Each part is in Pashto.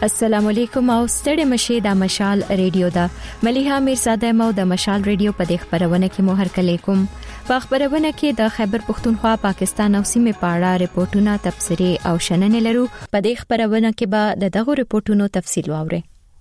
السلام علیکم او ستړي مشه د مشال ریډیو دا مليحه میرزاده مو د مشال ریډیو په خبرونه کې مو هر کله کوم په خبرونه کې د خیبر پختونخوا پاکستان او سیمه په اړه ریپورتونه تبصري او شننې لرو په دې خبرونه کې به دغه ریپورتونو تفصیل واورئ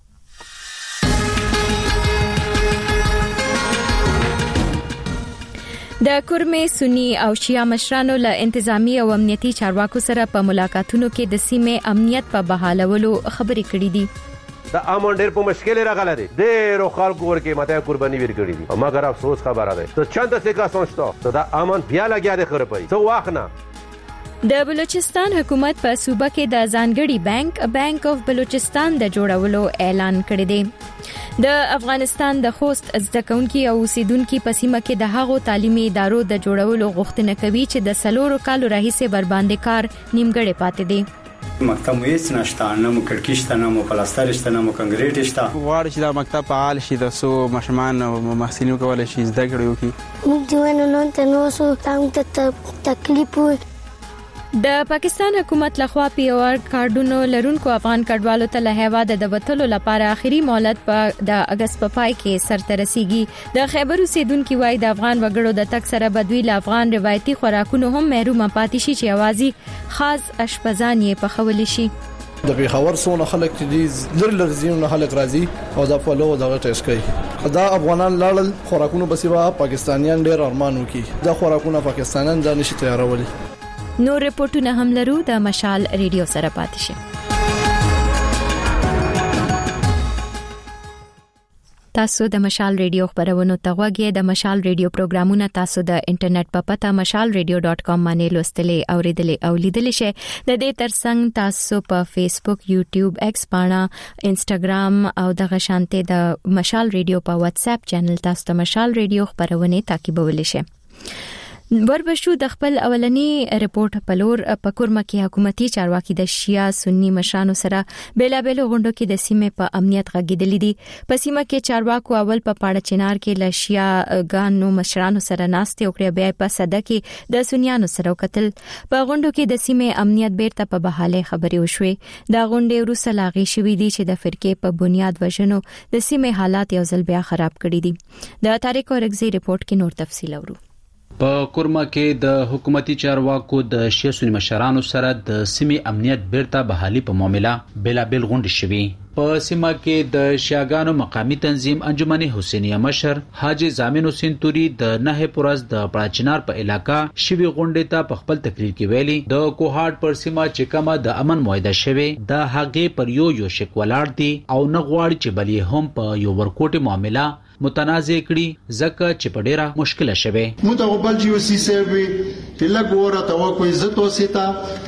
د کورمې سنی او شیعه مشرانو له انتظامی او امنیتي چارواکو سره په ملاقاتونو کې د سیمې امنیت په بحالولو خبرې کړې دي د امن ډېر په مشکل راغله دي ډېر خلکو ورکه ماته قرباني ورکړي دي مګر افسوس خبره ده ته چند څه کا سوچته د امن بیا لګیا دي خرپای څو واخنه د بلوچستان حکومت په صوبه کې د ځانګړي بانک اف بلوچستان د جوړولو اعلان کړی دی د افغانستان د خوست ځدکونکو او اوسیدونکو په سیمه کې د هغو تعلیمي ادارو د جوړولو غوښتنه کوي چې د سلورو کالو راهیسې برباندې کار نیمګړی پاتې دي مکتب مو هیڅ نشته نه مو کړکیشته نه مو پلاستر شته نه مو کنکریټ شته غواړي چې دا مکتب فعال شي د سو مشمان او محصلینو کولای شي زده کړي وکړي موږ ځوانو نن ته نو سو تاسو تکلیف د پاکستان حکومت لخوا پیور کارډونو لرونکو افغان کډوالو ته له هیواده د وټلو لپاره اخیری مهلت په د اگست په پای کې سرته رسیږي د خیبر اوسیدونکو وای د افغان وګړو د تک سره بدوی له افغان روایتي خوراکونو هم محروم پاتې شي چې اوازي خاص اشپزان یې پخول شي د پیښور سونه خلک چې لرزيونه خلک راځي او د فلو دغه ټیسټ کوي دا افغانان لاړل خوراکونو بسیوا پاکستانیان ډېر ارمان وکي دا خوراکونه پاکستانیان ځان نشي تیارولي نو ریپورتونه هم لرو د مشال ریډیو سره پاتې شي تاسو د مشال ریډیو خبرونه تغوږی د مشال ریډیو پروګرامونه تاسو د انټرنیټ په پته mashalradio.com باندې لوستلې اوریدلې او لیدلې شئ د دې ترڅنګ تاسو په فیسبوک یوټیوب ایکس باندې انستګرام او د غشانته د مشال ریډیو په واتس اپ چینل تاسو د مشال ریډیو خبرونه تعقیبولای شئ وربشو د خپل اولنی ریپورت په لور په کورمه کې حکومتي چارواکي د شیعه سنی مشرانو سره بیلابل غونډو کې د سیمې په امنیت غږیدلې دي په سیمه کې چارواکو اول په پاړه چنار کې ل شیعه ګانو مشرانو سره ناستې وکړې بیا په صده کې د سنیانو سره وکتل په غونډو کې د سیمې امنیت بیرته په بحاله خبرې وشوي د غونډې وروسته لاغي شوې دي چې د فرقې په بنیاد وژنو د سیمې حالات یو ځل بیا خراب کړي دي د طارق اورګزی ریپورت کې نور تفصیل اورو په کورما کې د حکومتي چارواکو د شیعه سنی مشرانو سره د سیمې امنیت بیرته بحالي په معاملې بیلابل غونډې شوې په سیمه کې د شیعاګانو مقامی تنظیم انجمن حسینیه مشر حاجی زامن حسین توري د نه پورز د پراچنار په علاقہ شوی غونډې ته په خپل تقریر کې ویلي د کوهاټ پر سیمه چې کومه د امن معاهده شوی د هغې پر یو شک ولاړ دي او نه غواړي چې بلې هم په یو ورکوټي معاملې متنازع کړي ځکه چې په ډیره مشکله شوه متقبل جی وسی سیوی چې لګوره تا کوئی عزت وسیتا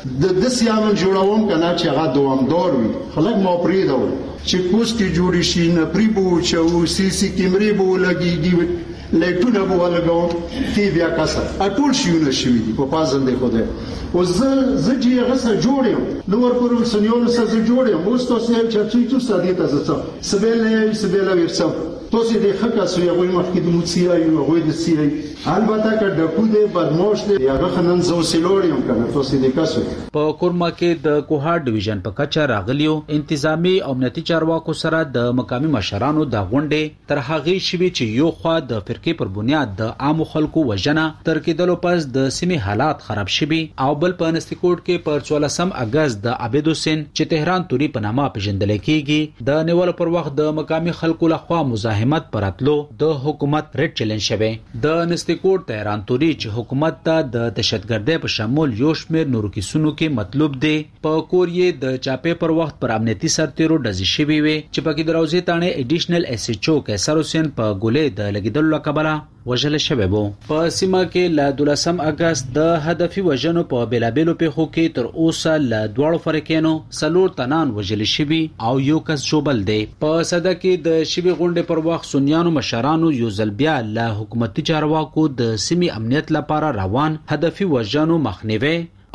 د سیامن جوړوم کنه چې هغه دوامدار وي خلک مو پریدو چې پوسټي جوړی شي نه پریبو چې سی سی کیمرې بو لګيږي لټونه بو لګاو تی بیا کاسه اټول شيونه شوي په پازل دی خوده او زه چې هغه سره جوړم نو ورکوم سنیول سره جوړم اوس تاسو چې تاسو ستاسو ته سبېله ورسو تاسو دې خکه سوی غوي مخکې د موسیقي او غوي د سیري البته که د کوده بدموش دی هغه خنن زو سیلوریوم کنه تاسو دې کاسو په کورما کې د کوهاټ ډیویژن په کچا راغلیو انتظامی او امنیتي چارواکو سره د مقامی مشرانو د غونډې تر هغه شوي چې یو خوا د فرقې پر بنیاد د عام خلکو وژنه تر کېدلو پس د سیمې حالات خراب شوي او بل په انستیکوټ کې پر 14 اگست د عبید حسین چې تهران توري په نامه پیژندل کېږي د نیول پر وخت د مقامی خلکو لخوا مزاحمت پراتلو د حکومت ریډ چیلنج شوه د انستیکوټ تهران توري چې حکومت ته د دهشتګردۍ په شمول یو شمېر نورو کیسونو کې مطلوب دی په کوریې د چاپې پر وخت پر امنیتي سرتیرو ډزې شوي وي چې پکې د روزي تانه ایډیشنل ایس ایچ او کیسر حسین په ګولې د لګیدلو لقبله وژل شوی وو په سیمه کې ل 12 اگست د هدفي وژنو په بیلابلو پیښو کې تر اوسه ل دوړو فرقینو سلور تنان وژل شوی او یو کس جوبل دی په صده کې د شوی غونډې پر وخت سنیانو مشرانو یو ځل بیا ل حکومتي چارواکو د سیمې امنیت لپاره روان هدفي وژنو مخنیوي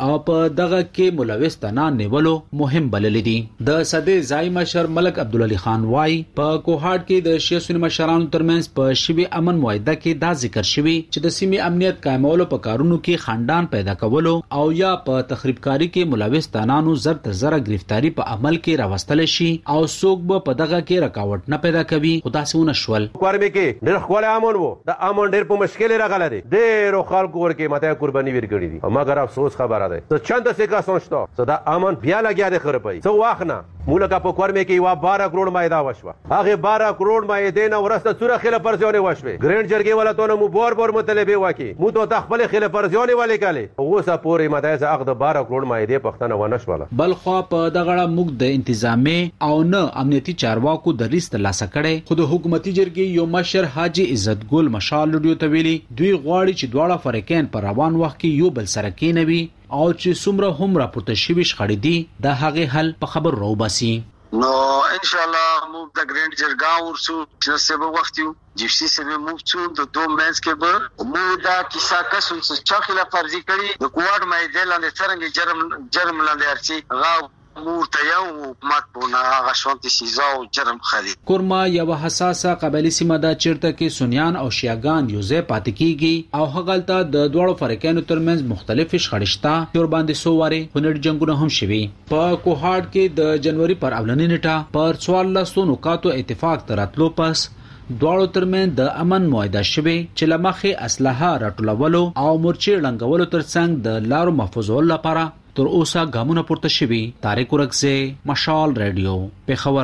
او په دغه کې ملوث تنان نیولو مهم بلل دي. د صدې ځای مشر ملک عبدالعلی خان وايي په کوهاټ کې د شیعه سنی مشرانو ترمنځ په شوی امن معاهده کې دا ذکر شوی چې د سیمې امنیت قائمولو په کارونو کې خاندان پیدا کولو او یا په تخریبکاری کې ملوث تنانو زر تر زر گرفتاری په عمل کې راوستل شي او څوک به په دغه کې رکاوټ نه پیدا کوي. خدا سونه شول کورمه کې ډېر خپل امن وو د امن ډېر په مشکل راغله دي ډېر خلکو ورکه ماته قرباني ورکړي دي مګر افسوس خبره ده ته چند سکه سوچتا صدا امن بیا لګیا ده خرپای څو واخنه مولکه په کورمه کې وا 12 کروڑ مایدا وشوه هغه 12 کروڑ مایدې نه ورسته سوره خله پرځونه وشوه ګرینډ جرګي ولا ته مو بور مطلبه واکي مو ته خپل خله پرځونه ولې کاله اوسه پورې مدایز اخد 12 کروڑ مایدې پښتنه ونشوله. بل خو په دغه موږ د انتظامی او نه امنیتي چارواکو د ریست لاسه کړي. خو د حکومتي جرګې یو مشر حاجی عزت ګل مشال رادیو ته ویلي دوی غواړي چې دواړه فریقین پر روان وخت کې یو بل سره کېنوي او چې څومره هم راپورته شوي شخړې دي د هغه حل په خبر راوباسي. نو ان شاء الله مو د ګرینډ جرګا ورسو چې سبا وخت یو جفسي سبا مو څو د دوه مېز کې به مو دا کیسه کسم څه چاخله فرضي کړي د کوارډ مې د لاندې څنګه جرم لاندې ارچي غا مورته یو حکومت پونه هغه شانتي سیزا او جرم خالي. کورما یو حساسه قبایلی سیمه دا چیرته کې سنیان او شیعاګان یوځای پاتې کیږي او هغلته د دوړو فریقانو ترمنځ مختلف شخړشتا تر باندې سوواري هنر جنگونه هم شوي. په کوهاټ کې د جنوري پر اولنۍ نیټه پر 14 نقاطو اتفاق تراتلو پس دوړو ترمنځ د امن معاهده شوه چې لمخې اسلحه راټولولو او مورچې لنګولو ترڅنګ د لارو محفوظولو لپاره تر اوسه ګامونه پورته شوي. طارق ورکزه مشال رادیو پیښور.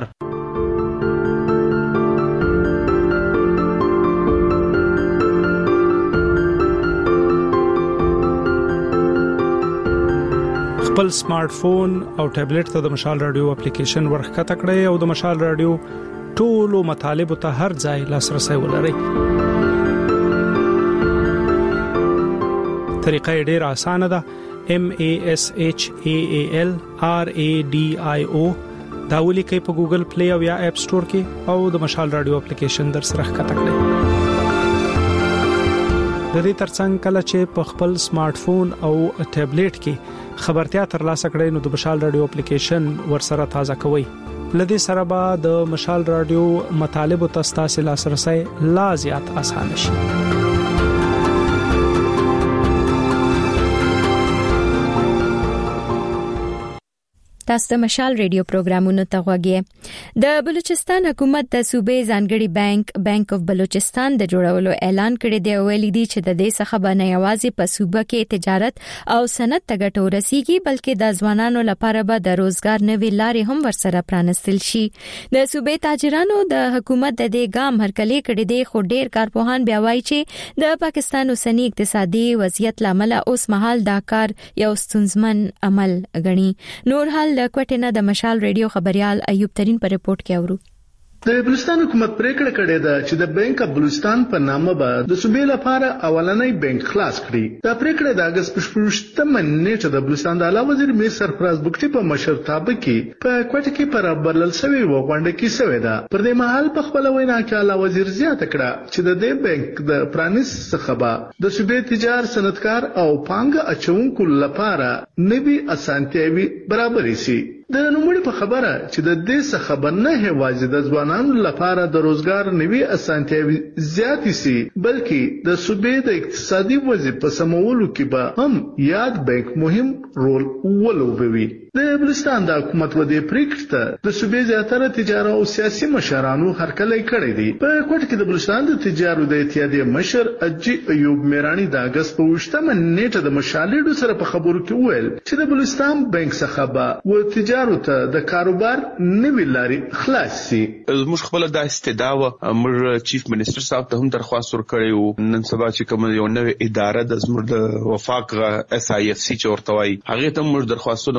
خپل سمارټ فون او ټابلیټ ته د مشال رادیو اپلیکیشن ورخکته کړئ او د مشال رادیو ټولو مطالب ته هر ځای لاسرسي ولرئ. طریقه ډېره اسانه ده. MASHAAL RADIO دا ولیکئ په ګوګل پلی او یا اپ سٹور کې او د مشال رادیو اپلیکیشن در سره ښکته کړئ. د دې ترڅنګ کله چې په خپل سمارټ فون او ټابلیټ کې خبرتیا ترلاسه کړئ نو د مشال رادیو اپلیکیشن ورسره تازه کوئ. لدې سره به د مشال رادیو مطالب او تاسو لاسرسي لا زیات آسان شي. تاسو د مشال ریډیو پروګرامونو ته غوږی. د بلوچستان حکومت د صوبې ځانګړي بانک اف بلوچستان د جوړولو اعلان کړی دی او ویلي دي چې د دې څخه به نه یوازې په صوبه کې تجارت او صنعت ته ګټه ورسیږي بلکې د ځوانانو لپاره به د روزګار نوې لارې هم ورسره پرانستل شي. د صوبې تاجرانو د حکومت د دې ګام هرکلی کړی دی خو ډیر کارپوهان بیا وایي چې د پاکستان اوسنی اقتصادي وضعیت لامل اوس مهال دا کار یو ستونزمن عمل ګڼي. نور حال د کوټینه د مشال ریډیو خبريال ایوب ترين پر رپورت کې اورو. د بلوچستان حکومت پریکړه کړې ده چې د بانک اف بلوچستان په نامه به د صوبې لپاره اولنۍ بانک خلاص کړي. دا پریکړه د اگست په 28 نیټه د بلوچستان د اعلی وزیر میر سرفراز بوکټي په مشرتابه کې په کوټه کې پر بلل شوی وغونډه کې شوې ده. پر دې مهال په خپل وینا کې اعلی وزیر زیاته کړه چې د دې بانک د پرانیس څخه به د صوبې تجار صنعتکار او پانګه اچونکو لپاره نوي اسانتیاوي برابرې شي. د نوموړي په خبره چې د دې څخه نه هیوازې د ځوانانو لپاره د روزګار نوي اسانتیاوي زیاتې شي بلکې د صوبې د اقتصادي وضعیت په سمولو کې به هم یاد بانک مهم رول ولوبوي. د بلوچستان د حکومت و دې پریکړې ته د صوبې زیاتره تجارت او سیاسي مشرانو هرکلی کړی دی. په کوټه کې د بلوچستان د تجارت د اتحادیې مشر اجي ایوب میرانی د اگست په 28 نیټه د مشالېډو سره په خبرو کې وویل چې د بلوچستان بانک څخه به و تجارت ته د کاروبار نوې لارې خلاص شي. موږ خپل د استداوه موږ چیف منسٹر صاحب ته هم درخواست ورکړی نن سبا چې کوم یو نوې اداره د زموږ د وفاق SIFC چورتوي هغه ته موږ درخواستونه ورکړو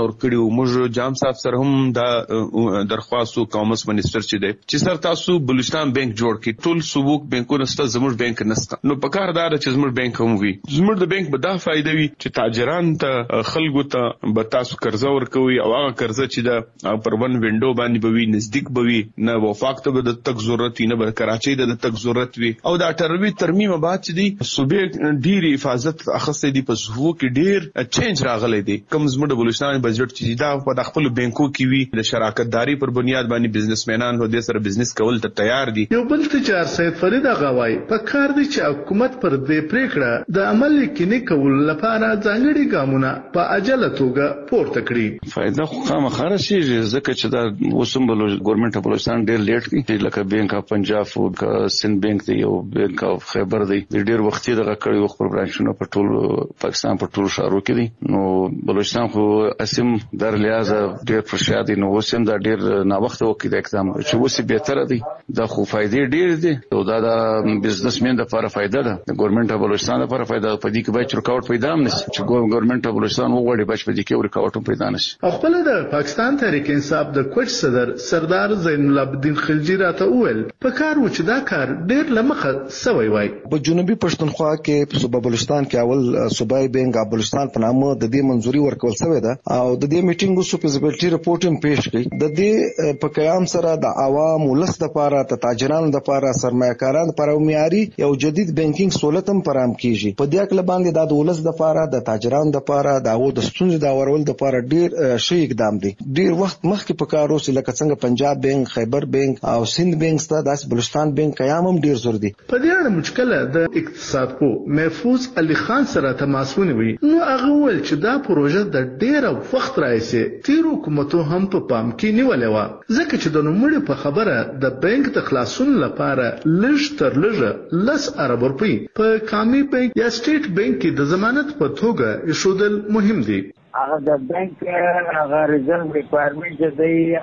موږ جام صاحب سره هم دا درخواست کامرس منیسټر چې دی چې سر تاسو بلوچستان بانک جوړ کړئ. ټول صوبوک بانکونه ست زموږ بانک نسته، نو په کار دار چې زموږ بانک هم وي. زموږ د بانک به دا فائدہ وي چې تاجران ته خلکو ته به تاسو قرضه ورکوي او هغه قرضه چې دا پر ون وینډو باندې به وي، نزدیک به وي، نه وفاق ته به د تک ضرورت نه به کراچۍ د تک ضرورت وي. او دا تروی ترمیم بعد چې دی صوبې ډیر حفاظت اخصه دي په صوبو کې ډیر چینج راغلی دی. کوم زموږ د بلوچستان بجټ چې دا په خپل بانکو کې وي د شراکت داری پر بنیاد باندې بزنسمنان هو د سره بزنس کول ته تیار دي. یو بل تجار سید فرید غواي په کار دي چې حکومت پر دې پریکړه د عمل کې کول لپاره ځانګړي ګامونه په عجله توګه پورته کړي. فائدہ خو خامخا شي ځکه چې دا وسم ګورنمنت بلوچستان ډیر لیټ کی لکه بانک اف پنجاب او سند بانک دی او بانک اف خیبر دی ډیر وختي دغه کړي وخت پر برانچونه په ټول پاکستان په ټول شهرو کې دي. نو بلوچستان خو اسیم در لحاظ ډیر فرشاد نو وسم دا ډیر نا وخت وکړي د اقدام چې وسی به تر دی دا خو فائدې ډیر دي او دا د بزنسمن لپاره فائدہ ده، د ګورنمنت بلوچستان لپاره فائدہ په دې کې باید رکاوټ پیدا نه شي چې ګورنمنت بلوچستان وغوړي باید په دې کې رکاوټ پیدا نه شي. خپل د پاکستان تحریک انصاف د کوچ صدر سردار زین العابدین خلجی راته وویل په کار و چې دا کار ډیر لمخه سوی وای. په جنوبي پښتونخوا کې صوبه بلوچستان کې اول صوبای بانک بلوچستان په نامه د دې منځوري ورکول شوې ده او د دې میټینګ وسو فیزیبিলিټي رپورټ هم پیښ کړي. د دې په قیام سره د عوام ولس د لپاره د تاجرانو د لپاره سرمایه‌کارانو لپاره معیاري یو جدید بانکینګ سہولت هم فراهم کیږي. په دې اړه باندې د ولس د لپاره د تاجرانو د لپاره د ستونزې د اورول د لپاره ډیر شي اقدام دي. ډیر وخت مخکې په کار اوس لکه څنګه پنجاب بانک، خیبر بانک او سند بانک ست داس بلوچستان بانک قیام هم ډیر زور دي. په دې اړه مشکله د اقتصاد کو محفوظ علي خان سره تماس ونیوي. نو هغه ول چې دا پروژه د ډیر وخت راځي تیر حکومتو هم په پام کې نیولې و ځکه چې د نوموړي په خبره د بانک د خلاصون لپاره لږ تر لږه 10 ارب روپۍ په کامي بانک یا سټیټ بانک کې د ضمانت په توګه ایښودل مهم دي. The bank reserve requirement is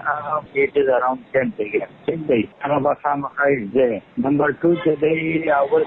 it is around 10%. Number 2 our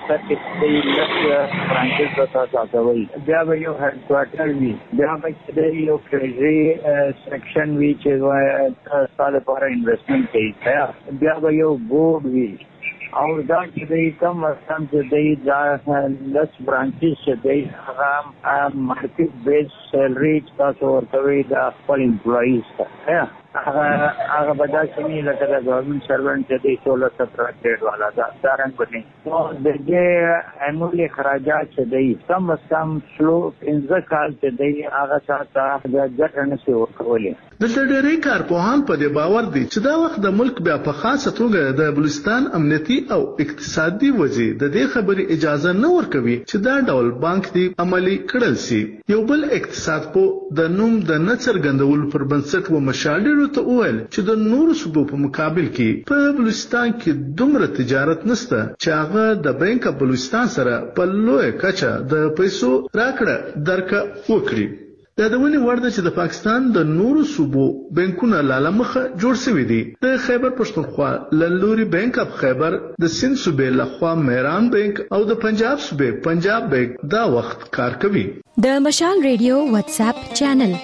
branches there you headquarter there you treasury section which is for investment case there you board और دا چې د کم سم چې د 10 برانچز چې د مارکیټ بیس سیلری تاسو ورکوي د خپل امپلویز ته هغه بدا چې لکه د ګورنمنت سروانت چې د 16-17 ګریډ والا دا څنګه بني نو د دې انولي اخراجات چې د کم سلو انځکال چې د هغه ساته د ګټنه څخه ورکولې. د ډېرې کارپوهان په دې باور دي چې دا وخت د ملک بیا په خاصه توګه د بلوچستان امنیتي او اقتصادي وضعیت د دې خبرې اجازه نه ورکوي چې دا ډول بانک دی عملی کړل شي. یو بل اقتصاد په د نوم د نڅرګندول پر بنسټ و مشالې ته وویل چې د نورو صوبو په مقابل کې په بلوچستان کې دومره تجارت نشته چې هغه د بانک بلوچستان سره په لوی کچه د پیسو راکړه درکه وکړي. دا د ونی ورده چې د پاکستان د نورو صوبو بانکونه لاله مخه جوړ شوی دي. د خیبر پښتونخوا لوري بانک اف خیبر، د سند صوبې لخوا میران بانک او د پنجاب صوبې پنجاب بانک دا وخت کار کوي. د مشال ریډیو واتس اپ چینل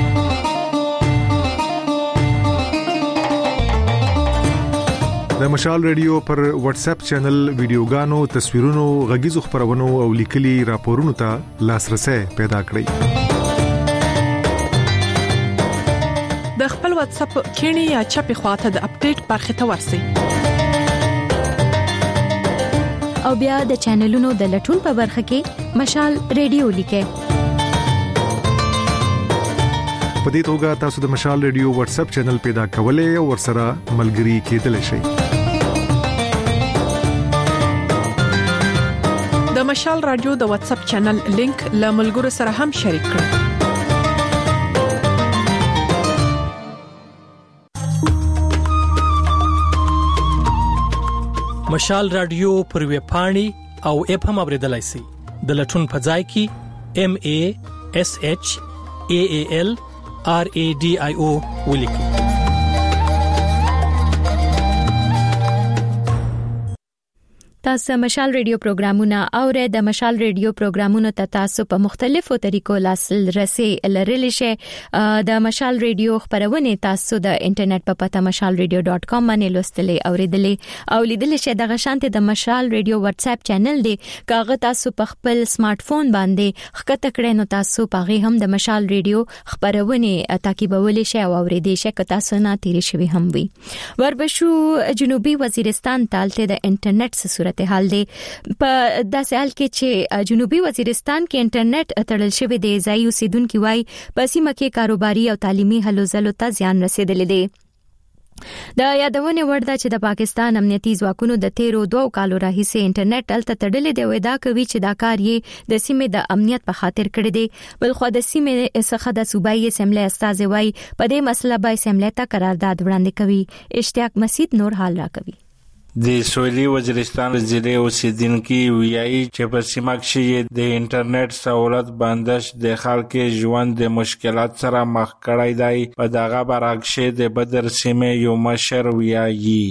د مشال ریډیو پر واتس اپ چینل ویډیوګانو، تصویرونو، غږیزو خبرونو او لیکلي راپورونو ته لاسرسي پیدا کړئ. د خپل واتس اپ کینی یا چپی خواته د اپډیټ برخه ته ورسئ او بیا د چینلونو د لټون په برخه کې مشال ریډیو لیکئ. په دې توګه تاسو د مشال ریډیو واتس اپ چینل پیدا کولای او ورسره ملګري کېدلی شئ. د مشال رادیو د واتس اپ چینل لینک له ملګرو سره هم شریک کړئ. مشال رادیو پر ویب پاڼې او اپ هم اوریدلای شئ. د لټون په ځای کې MASHAALRADIO ولیکئ. تاسو مشال ریډیو پروګرامونه اورئ. د مشال ریډیو پروګرامونو ته تاسو په مختلفو طریقو لاسرسي لرلی شئ. د مشال ریډیو خبرونه تاسو د انټرنیټ په پته mashalradio.com باندې لوستلی اوریدلی او لیدلی شئ. د غشانته د مشال ریډیو واتس اپ چینل دی. کاغه تاسو په خپل سمارټ فون باندې خکته کړئ نو تاسو پاغي هم د مشال ریډیو خبرونه تعقیبولی شئ او اوریدئ شئ که تاسو نه تیری شوی هم وي. وربشو جنوبي وزیرستان تالته د انټرنیټ صورتحال دی. په داسې حال کې چې جنوبي وزیرستان کې انټرنیټ تړل شوی دی. ځای اوسیدونکو وايي په سیمه کې کاروباري او تعلیمي هلو ځلو ته زیان رسیدلی دی. د یادونه ورده چې د پاکستان امنیتي ځواکونو د 13 کالو راهیسې انټرنیټ تلته تړلې دی او دا کوي چې دا کار یې د سیمې د امنیت په خاطر کړی دی. بل خو د سیمې څخه د صوبایي اسمبلی استاد وای په دې مسله به اسمبلی ته قرارداد وړاندې کوي. اشتیاق مسعود نور حال را کوي. د سویلي وزیرستان ضلع اوسیدونکو ویایي چې په سیمه کې د انټرنیټ سہولت بندش د خلکو ژوند د مشکلات سره مخ کړی دی. په دغه برعکس د بدر سیمه یو مشر ویایي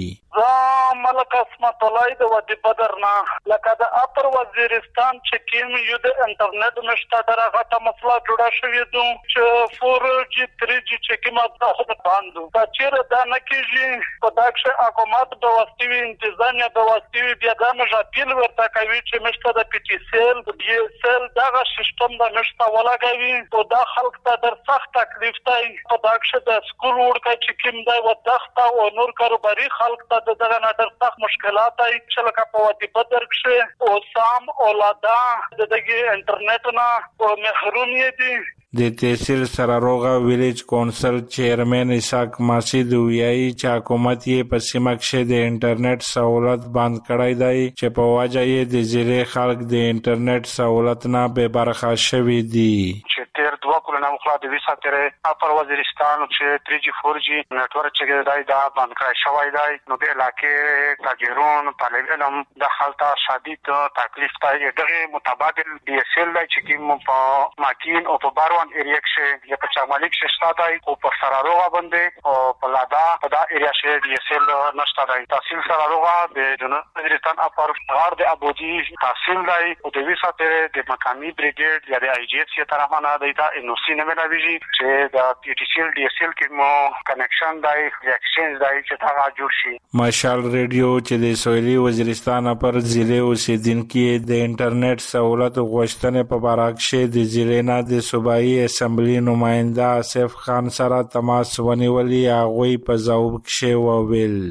ملک اسمت الله د ودی بدر نه لکه د اپر وزیرستان چې کیم یو د انټرنیټ نشته درغه ته مسله جوړه شوې ده چې 4G 3G چې کیمه د خود باندې دا چیرې دا نه کیږي په داخله حکومت د واستوي انتظامیه د واستوي بیا د مجاپیل ورته کوي چې مشته د PTCL د DSL دغه سیستم د نشته ولاګوي او دا خلک ته در سخت تکلیف دی. په داخله د سکول ورکه چې کیم دی ودخته او نور کاروباري خلک ته دغه نه در سخت مشکلات دی چې لکه په ودی بدر کې او سام اولادا دغه انټرنیټ نه او محروم دي. د تحصیل سراروغه ویلیج کونسل چیرمن اسحاق مسعود ویایي چې حکومت یې په سیمه کې د انټرنیټ سہولت بند کړی دی چې په وجه یې د ضلع خلک د انټرنیټ سہولت نه به برخه شوي دي. تیر 2 کلونه مخلا د ویسا تر اپر وزیرستان چې 3G 4G نتورک چې دی دا بند کړی شوی دی. نو د علاقې تاجرون طالب علم د حالت شدید تکلیف ته دغه متبادل DSL چې کوم په ماکین او په باروان ایریا کې یا په چمالیک شته دی او په سراروغه باندې او په لادا په دا ایریا کې DSL نشته دی. تحصیل سراروغه د جنوب وزیرستان اپر غار د ابوجی تحصیل دی او د ویسا تر د مقامی بریګیډ یا د IGF یې طرفانه دا NOC نه ملويږي چې د PTCL DSL کې مو کنیکشن دی ایکسچینج دی چې دا جوړ شي. مشال ریډیو چې د سویلي وزیرستان پر ضلع اوسیدونکو د انټرنیټ سہولت غوښتنې په برعکس د ضلع نه د صوبایي اسمبلی نماینده آصف خان سره تماس ونیولی. هغه په ځواب کې وویل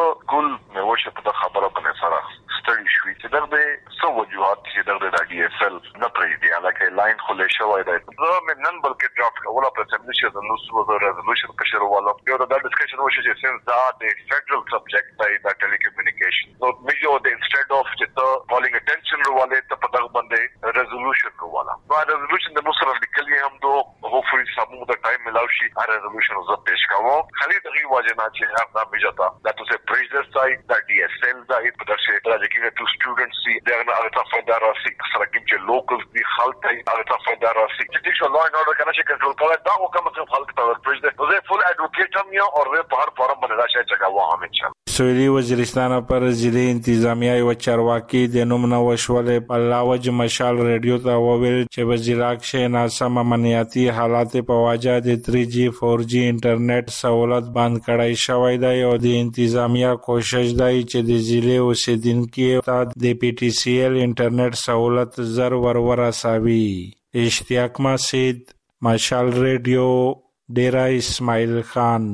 ګل مې وشه په خبره باندې سره ستړي شوې چې دغه څو وجوهات چې دغه د DSL نه پرې دی علاقه لاین خلې شوی دی. زه مې نن بلکې ډرافټ کوله په اسمبلی کې د نو ریزولوشن کې شروع یو د ډسکشن وشي چې سنس دا د فدرال سبجیکټ دی د ټیلیکومونیکیشن نو میجو د انسټډ اف چې ته کالینګ اټینشن رواله ته په دغه باندې ریزولوشن رواله نو ریزولوشن د مصر لیکلي هم دو هوپفully سمو د ټایم ملاوي ا ریزولوشن زه پیش کوم. خالي دغه واجبات چې هغه میجتا دا ته پریزیډنټ سایت د DSL دا په دغه راځي to students see they're not out of the rasi سره کې locals دي خلک ته out of the rasi چې څه law and order کنه چې کنټرول کوي دا حکومت خلک ته ورپرځي نو زه فل اډوکیټ هم یو او په هر فارم باندې راشه چې کاوه هم انشاء سویلي وزیرستان پر ضلع انتظامیه او چارواکي د نوم نو وشولې په لاوج مشال ریډیو ته وویل چې وزیراک شه ناسم امنیتي حالات په وجه د 3G 4G انټرنیټ سہولت بند کړای شوی دی او د انتظامیه کوشش دی چې د ضلع اوسیدونکو ته د PTCL انټرنیټ سہولت زر ورسوي. اشتیاق مسعود مشال ریډیو ډیرا اسماعیل خان.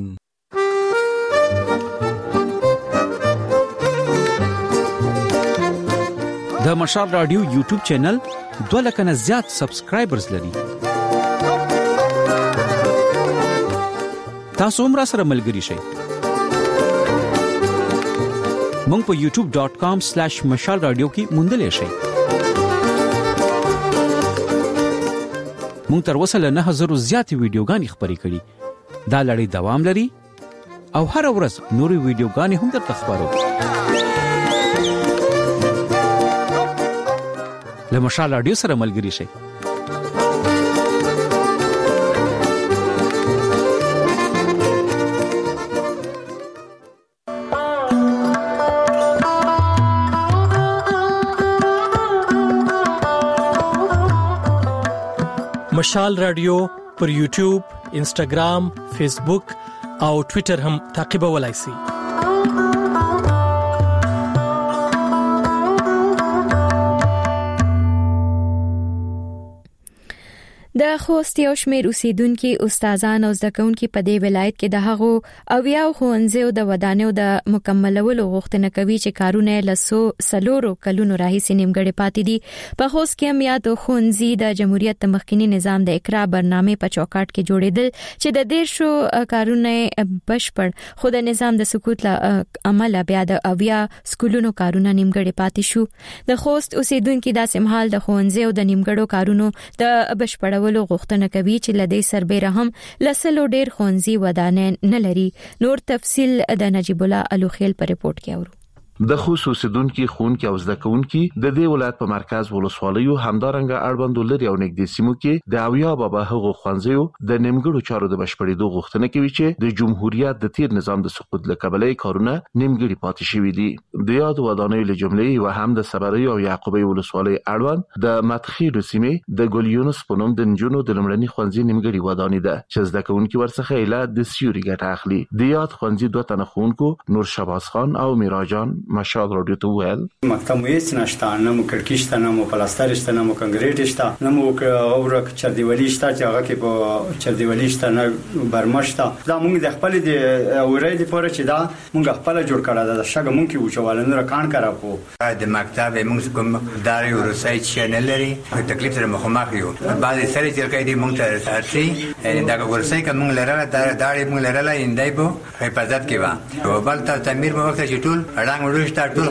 د مشال رادیو یوټیوب چینل 2 لک نه زیات سبسکرایبرز لري. تاسو هم را سره ملګري شئ. مونږ په youtube.com/mashalradio کې موندلې شئ. مونږ تر اوسه له 9000 زیات ویډیوګانې خبرې کړې. دا لړۍ دوام لري او هر ورځ نورې ویډیوګانې هم درته خبرو. له مشال رادیو سره ملګري شئ. مشال رادیو پر یوټیوب، انسټاګرام، فیسبوک او ټوئیټر هم تعقیبولای شئ. د خوست یو شمېر اوسیدونکو استادان او زده کوونکو په دې ولایت کې د هغو اویاو ښوونځیو د ودانیو د مکملولو غوښتنه کوي چې کارونه لسو سلورو کلونو راهیسې نیمګړي پاتې دي. په خوست کې هم یاد ښوونځي د جمهوریت د مخکنی نظام د اقرا برنامه په چوکاټ کې جوړېدل چې د دیر شو کارونه بشپړ خو د نظام د سقوط عمل بیا د اویا سکولونو کارونه نیمګړي پاتې شو. د خوست اوسیدونکو د سمحال د ښوونځیو د نیمګړو کارونو د بشپړ غوښتنه کوي چې لدی سربېره هم لسلو ډیر ښوونځي ودانې نه لري. نور تفصيل د نجیب الله الوخیل په ریپورت کې اورو. د خصوصي ښوونکي ښوونکي او زده کوونکي د دې ولایت په مرکز ولسوالیو همدارنګه اړوندو لري او نږدې سیمو کې د اویا بابا هغو ښوونځیو د نیمګړو چارو د بشپړېدو غوښتنه کوي چې د جمهوریت د تیر نظام د سقوط له کبله کارونه نیمګړي پاتې شوي دي. د یاد ودانیو له جملې و هم د صبري او یعقوبي ولسوالۍ اړوند د متخیل سیمې د ګل یونس په نوم د نجونو د لمړني ښوونځي نیمګړي ودانې ده چې زده کوونکي ورڅخه اله د سیوري ګټه اخلي. د یاد ښوونځي دوه تنه ښوونکو نور شباز خان او میراجان مشال رادیو ته ویل مکتب هیڅ نشته، نه مو کړکۍ شته، نه مو پلاستر شته، نه مو کنکریټ شته، نه مو اورک چردیوالي شته چې هغه کې په چردیوالي شته، نه برمه شته. دا موږ د خپل د اورې د پوره چې دا موږ خپل جوړ کړه دا شګه موږ کې وچوال نه کان کړه په د مکتب موږ کوم داري ورسای چینل لري تکلیف سره مخامخ یو بعد سره چې کوي د موږ ته ارسي دا ورسای کوم لره داري موږ لره اندای په حفاظت کې و او بل ته تعمیر په وخت چې ټول رنگ ورشته ټول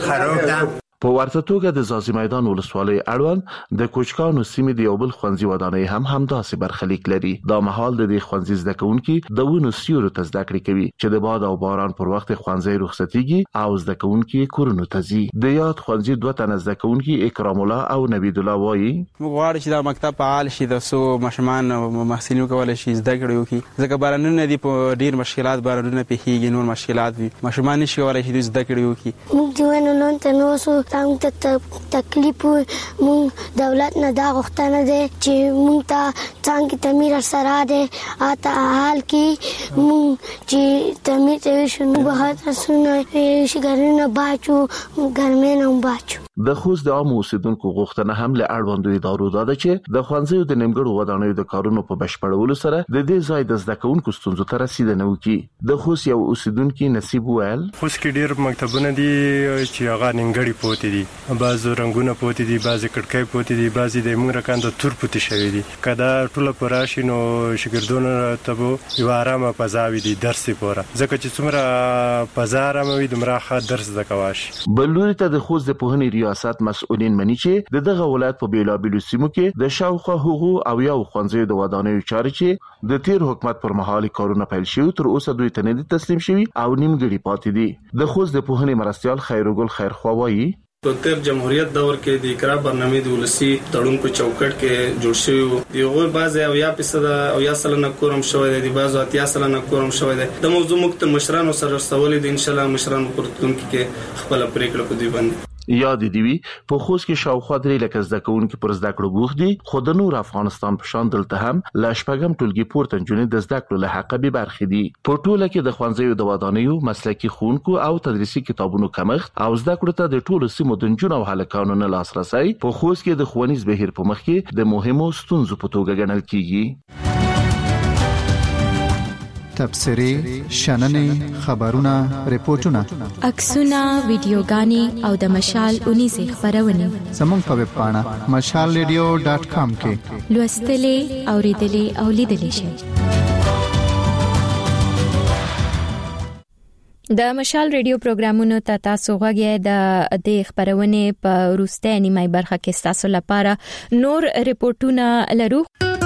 په ورته توګه د زازي میدان ولسوالۍ اړوند د کوچکانو سیمې د یو بل ښوونځي ودانۍ هم همداسې برخلیک لري. دا مهال د دې ښوونځي زده کوونکي د ونو سیورو ته زده کړې کوي چې د باد او باران پر وخت ښوونځي رخصتيږي او زده کوونکي کورونو ته ځي. د یاد ښوونځي دوه تنه زده کوونکي اکرام الله او نبید الله وایي موږ غواړو چې دا مکتب فعال شي د سو ماشومان محصلین کولای شي زده کړې وکړي ځکه بارانونه دي په ډیر مشکلات بارانونه پیښیږي نور مشکلات وي ماشومان نشي کولای شي زده کړې وکړي. موږ دیوانو نن ته نو سو څنګه تکلیف مونږ دولت نه دا غوښتنه ده چې مونږ ته څنګه تعمیر سره ده اته حال کې مونږ چې تعمیر ته شنو به تاسو نه شګرنه باچو ګرمه نه باچو. د خوست د عام اوسیدونکو غوښتنه هم له اړوندو ادارو ده چې د ښوونځیو د نیمګړو ودانیو د کارونو په بشپړولو سره د دې ځای د زده کوونکو ستونزو ته رسیدنه وکړي. د خوست یو اوسیدونکو نصیب ویل خوست کې ډیر مکتبونه دي چې هغه نیمګړي پوتې دي بعضو رنگونه پوتې دي بعضی کټکۍ پوتې دي بعضی د موږ رکان د تور پوتې شوی دي کدا ټوله پراشي نو شګردونه ته یو آرامه فضاوي دي درس پوره ځکه چې څومره فضا آرامه وي دمره ښه درس زکواش. بلوري ته د خوست د پوهنې ریاست مسؤلین مني چې دغه ولایت په بیلابیلو سیمو کې د شاوخوا حقوق او یو ښوونځي د ودانیو چارې چې د تیر حکومت پر مهال کارونه پیل شوی تر اوسه دوی ته نه تسلیم شوی او نیمګړي پاتې دي. د خوست د پوهنې مرستيال خیرګل خیرخوا وایي په تیر جمهوریت دور کې د اقرا برنامه د ولسی تړون په چوکټ کې جوړ شوی دی غوړ بعض او یا فیصد او یا سلنه کورم شوی دی بعض اتیا سلنه کورم شوی دی. د موضوع مکت مشرانو سره سوال دي ان شاء الله مشرانو پرتون کې خپل پریکړه کوي باندې یاد دی وی په خوست کې شاوخوا درې لکه زده کوونکي پر زده کړو بوخ دي خو د نور افغانستان په شان دلته هم لا شپږم ټولګي پورته جنې د زده کړو له حق به برخې دي. په ټوله کې د ښوونځیو د ودانیو مسلکي ښوونکو او تدریسي کتابونو کمښت او زده کړو ته د ټولو سیمو د جنونو او هلکانو نه لاسرسي په خوست کې د ښوونیز بهیر په مخ کې د مهمو ستونزو په توګه ګڼل کیږي. تبصرې شننې خبرونه ریپورتونه عکسونه ویډیوګانې او د مشال اونیزه خبرونه زموږ په ویب پاڼه mashalradio.com کې لوستلې اوریدلې او لیدلې شئ. د مشال ریډیو پروګرامونو ته تاسو غوږی د دې خبرونه په وروستۍ نیمه برخه کې تاسو لپاره نور ریپورتونه لرو.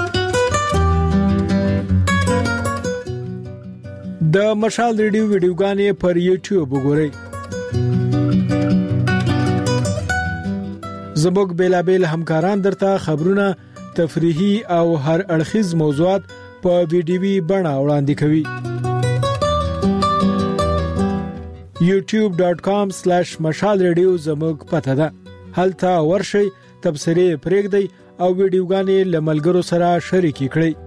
د مشال ریډیو ویډیوګانې پر یوټیوب وګورئ. زموږ بیلابل همکاران درته خبرونه تفریحي او هر اړخیز موضوعات په ویډیوي بڼه وړاندې کوي. youtube.com/mashalradio زموږ پته ده. هلته ورشئ تبصرې پرېږدئ او ویډیوګانې لملګرو سره شریکې کړئ.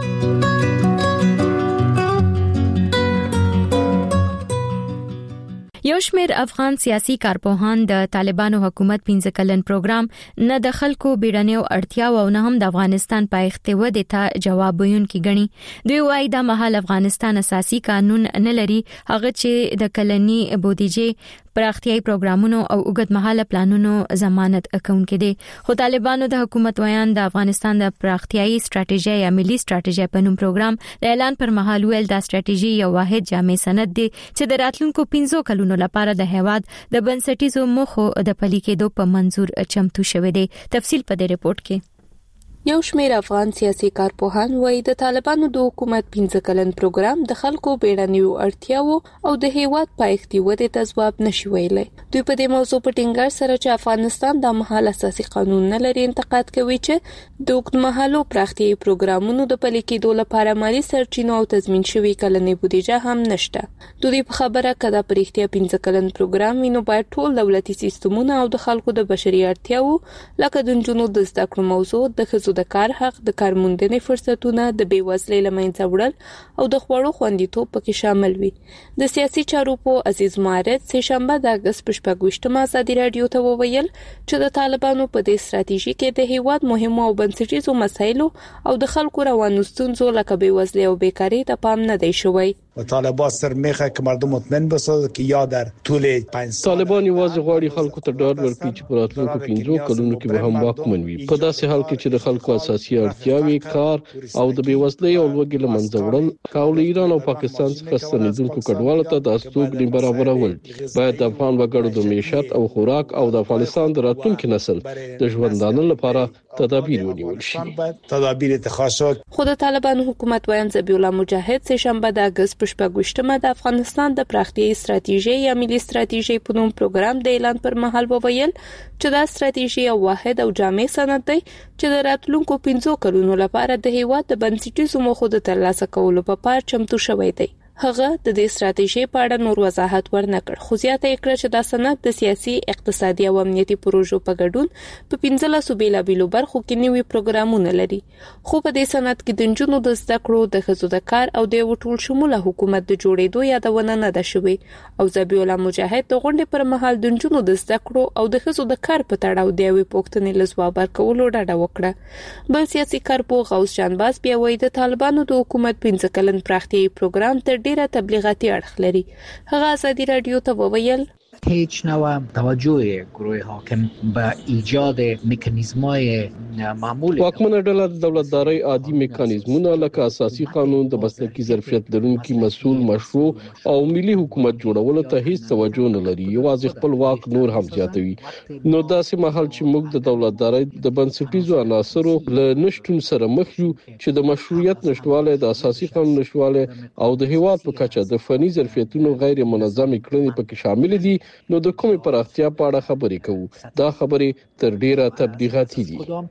یو شمېر افغان سیاسي کارپوهان د طالبانو حکومت 15 کلن پروګرام نه د خلکو بیړنیو اړتیاو او نه هم د افغانستان پایښت ودې ته جواب ویونکي ګڼي. دوی وايي د مهال افغانستان اساسي قانون نه لري، هغه چې د کلنی بودیجې پراختیاي پروګرامونو او اوږدمهاله پلانونو ضمانت کوونکي دي. خو طالبانو د حکومت ویان د افغانستان د پراختیاي ستراتیژي یا ملي ستراتیژي په نوم پروګرام د اعلان پر مهال ویل دا ستراتیژي یو واحد جامع سند دی چې د راتلونکو 15 کلونو لپاره د هیواد د بنسټیزو موخو د پلي کېدو په منظور چمتو شوی دی. تفصیل په دې رپورت کې. یو شمېر افغان سیاسي کارپوهان وایي د طالبانو د حکومت 15 کلن پروګرام د خلکو بیړنیو اړتیاوو او د هیواد پایښتي ودې ته ځواب نشي ویلای. دوی په دې موضوع په ټینګار سره چې افغانستان د مهال اساسي قانون نه لري انتقاد کوي چې د اوږدمهالو پراختیايي پروګرامونو د پلي کېدو لپاره مالي سرچینو او تضمین شوی کلنی بودیجه هم نشته. دوی په خبره کده پرېختیا 15 کلن پروګرام وینو باید ټول دولتي سیستمونه او د خلکو د بشري اړتیاوو لکه د جنونو د زده کړو موضوع د د کار حق، د کارموندنې فرصتونه، د بیوزلۍ لمنځه وړل او د خوړو خوندیتوب پکې شامل وي. د سیاسي چارو په عزیز معرض سه شنبه د اگست په 28 ازادي رادیو ته وویل چې د طالبانو په دې ستراتیژي کې د هیواد مهمو او بنسټیزو مسایلو او د خلکو روانو ستونزو لکه بیوزلۍ او بیکاری ته پام نه دی شوی. طالبان سر میخه که مردم مطمئن بسازه که یا در طول 5 سال طالبان یوازې غواړي خلکو ته ډاډ ورکړي چې په راتلونکو 15 کلونو کې به هم واکمن وي. په داسې حال کې چې د خلکو اساسي اړتیاوې، کار او د بیوزلۍ او لوږې له منځه وړل او له ایران او پاکستان څخه ستنېدونکو کډوالو ته د استوګنې برابرول باید د افغان وګړو د معیشت او خوراک او د افغانستان د راتلونکي نسل د ژوندانه لپاره تدابیر ونیول شي. تدابیر اتخاذ شد. خود طالبان حکومت ویان ذبیح الله مجاهد سه شنبه د اگست په 28 د افغانستان د پراختیايي ستراتیژي یا ملي ستراتیژي په نوم پروګرام د اعلان پر مهال وویل چې دا ستراتیژي یو واحد او جامع سند دی چې د راتلونکو 15 کلونو لپاره د هیواد د بنسټیزو موخو د ترلاسه کولو په پار چمتو شوی دی. هغه د دې ستراتیژي په اړه نور وضاحت ورنکړ، خو زیاته کړه چې دا سند د سیاسي، اقتصادي او امنیتي پروژو په ګډون په 15 بیلابیلو برخو کې نوي پروګرامونه لري. خو په دې سند کې د جنونو د زده کړو، د ښځو د کار او د ټول شموله حکومت د جوړېدو یادونه نه ده شوې. او ذبیح الله مجاهد د غونډې پر مهال د جنونو د زده کړو او د ښځو د کار په تړاو د یوې پوښتنې لځواب ورکولو ډاډه وکړه. بل سیاسي کارپوه غوث جانباز بیا وایي د طالبانو د حکومت 15 کلن پراختیايي پروګرام تر ډیره تبلیغاتي اړخ لري. هغه ازادي رادیو ته وویل هیچ نوع توجه گروه حاکم به ایجاد مکانیزم‌های معمول واکمنه ډله د دولتداري عادي مکانیزمونه لکه اساسي قانون، د مسلکي ظرفیت لرونکي مسؤل، مشروع او ملي حکومت جوړولو ته هیڅ توجه نه لري، یوازې خپل واک نور هم زیاتوي. نو داسې مهال چې موږ د دولتداري د بنسټیزو عناصرو له نشټون سره مخ یو چې د مشروعیت نشټواله، د اساسي قانون نشټواله او د هیواد په کچه د فني ظرفیتونو غیر منظم کړنې پکې شامل دي، نو د کومې پراختیا په اړه خبرې کوو. دا خبرې تر ډیره تبلیغاتي دي. دا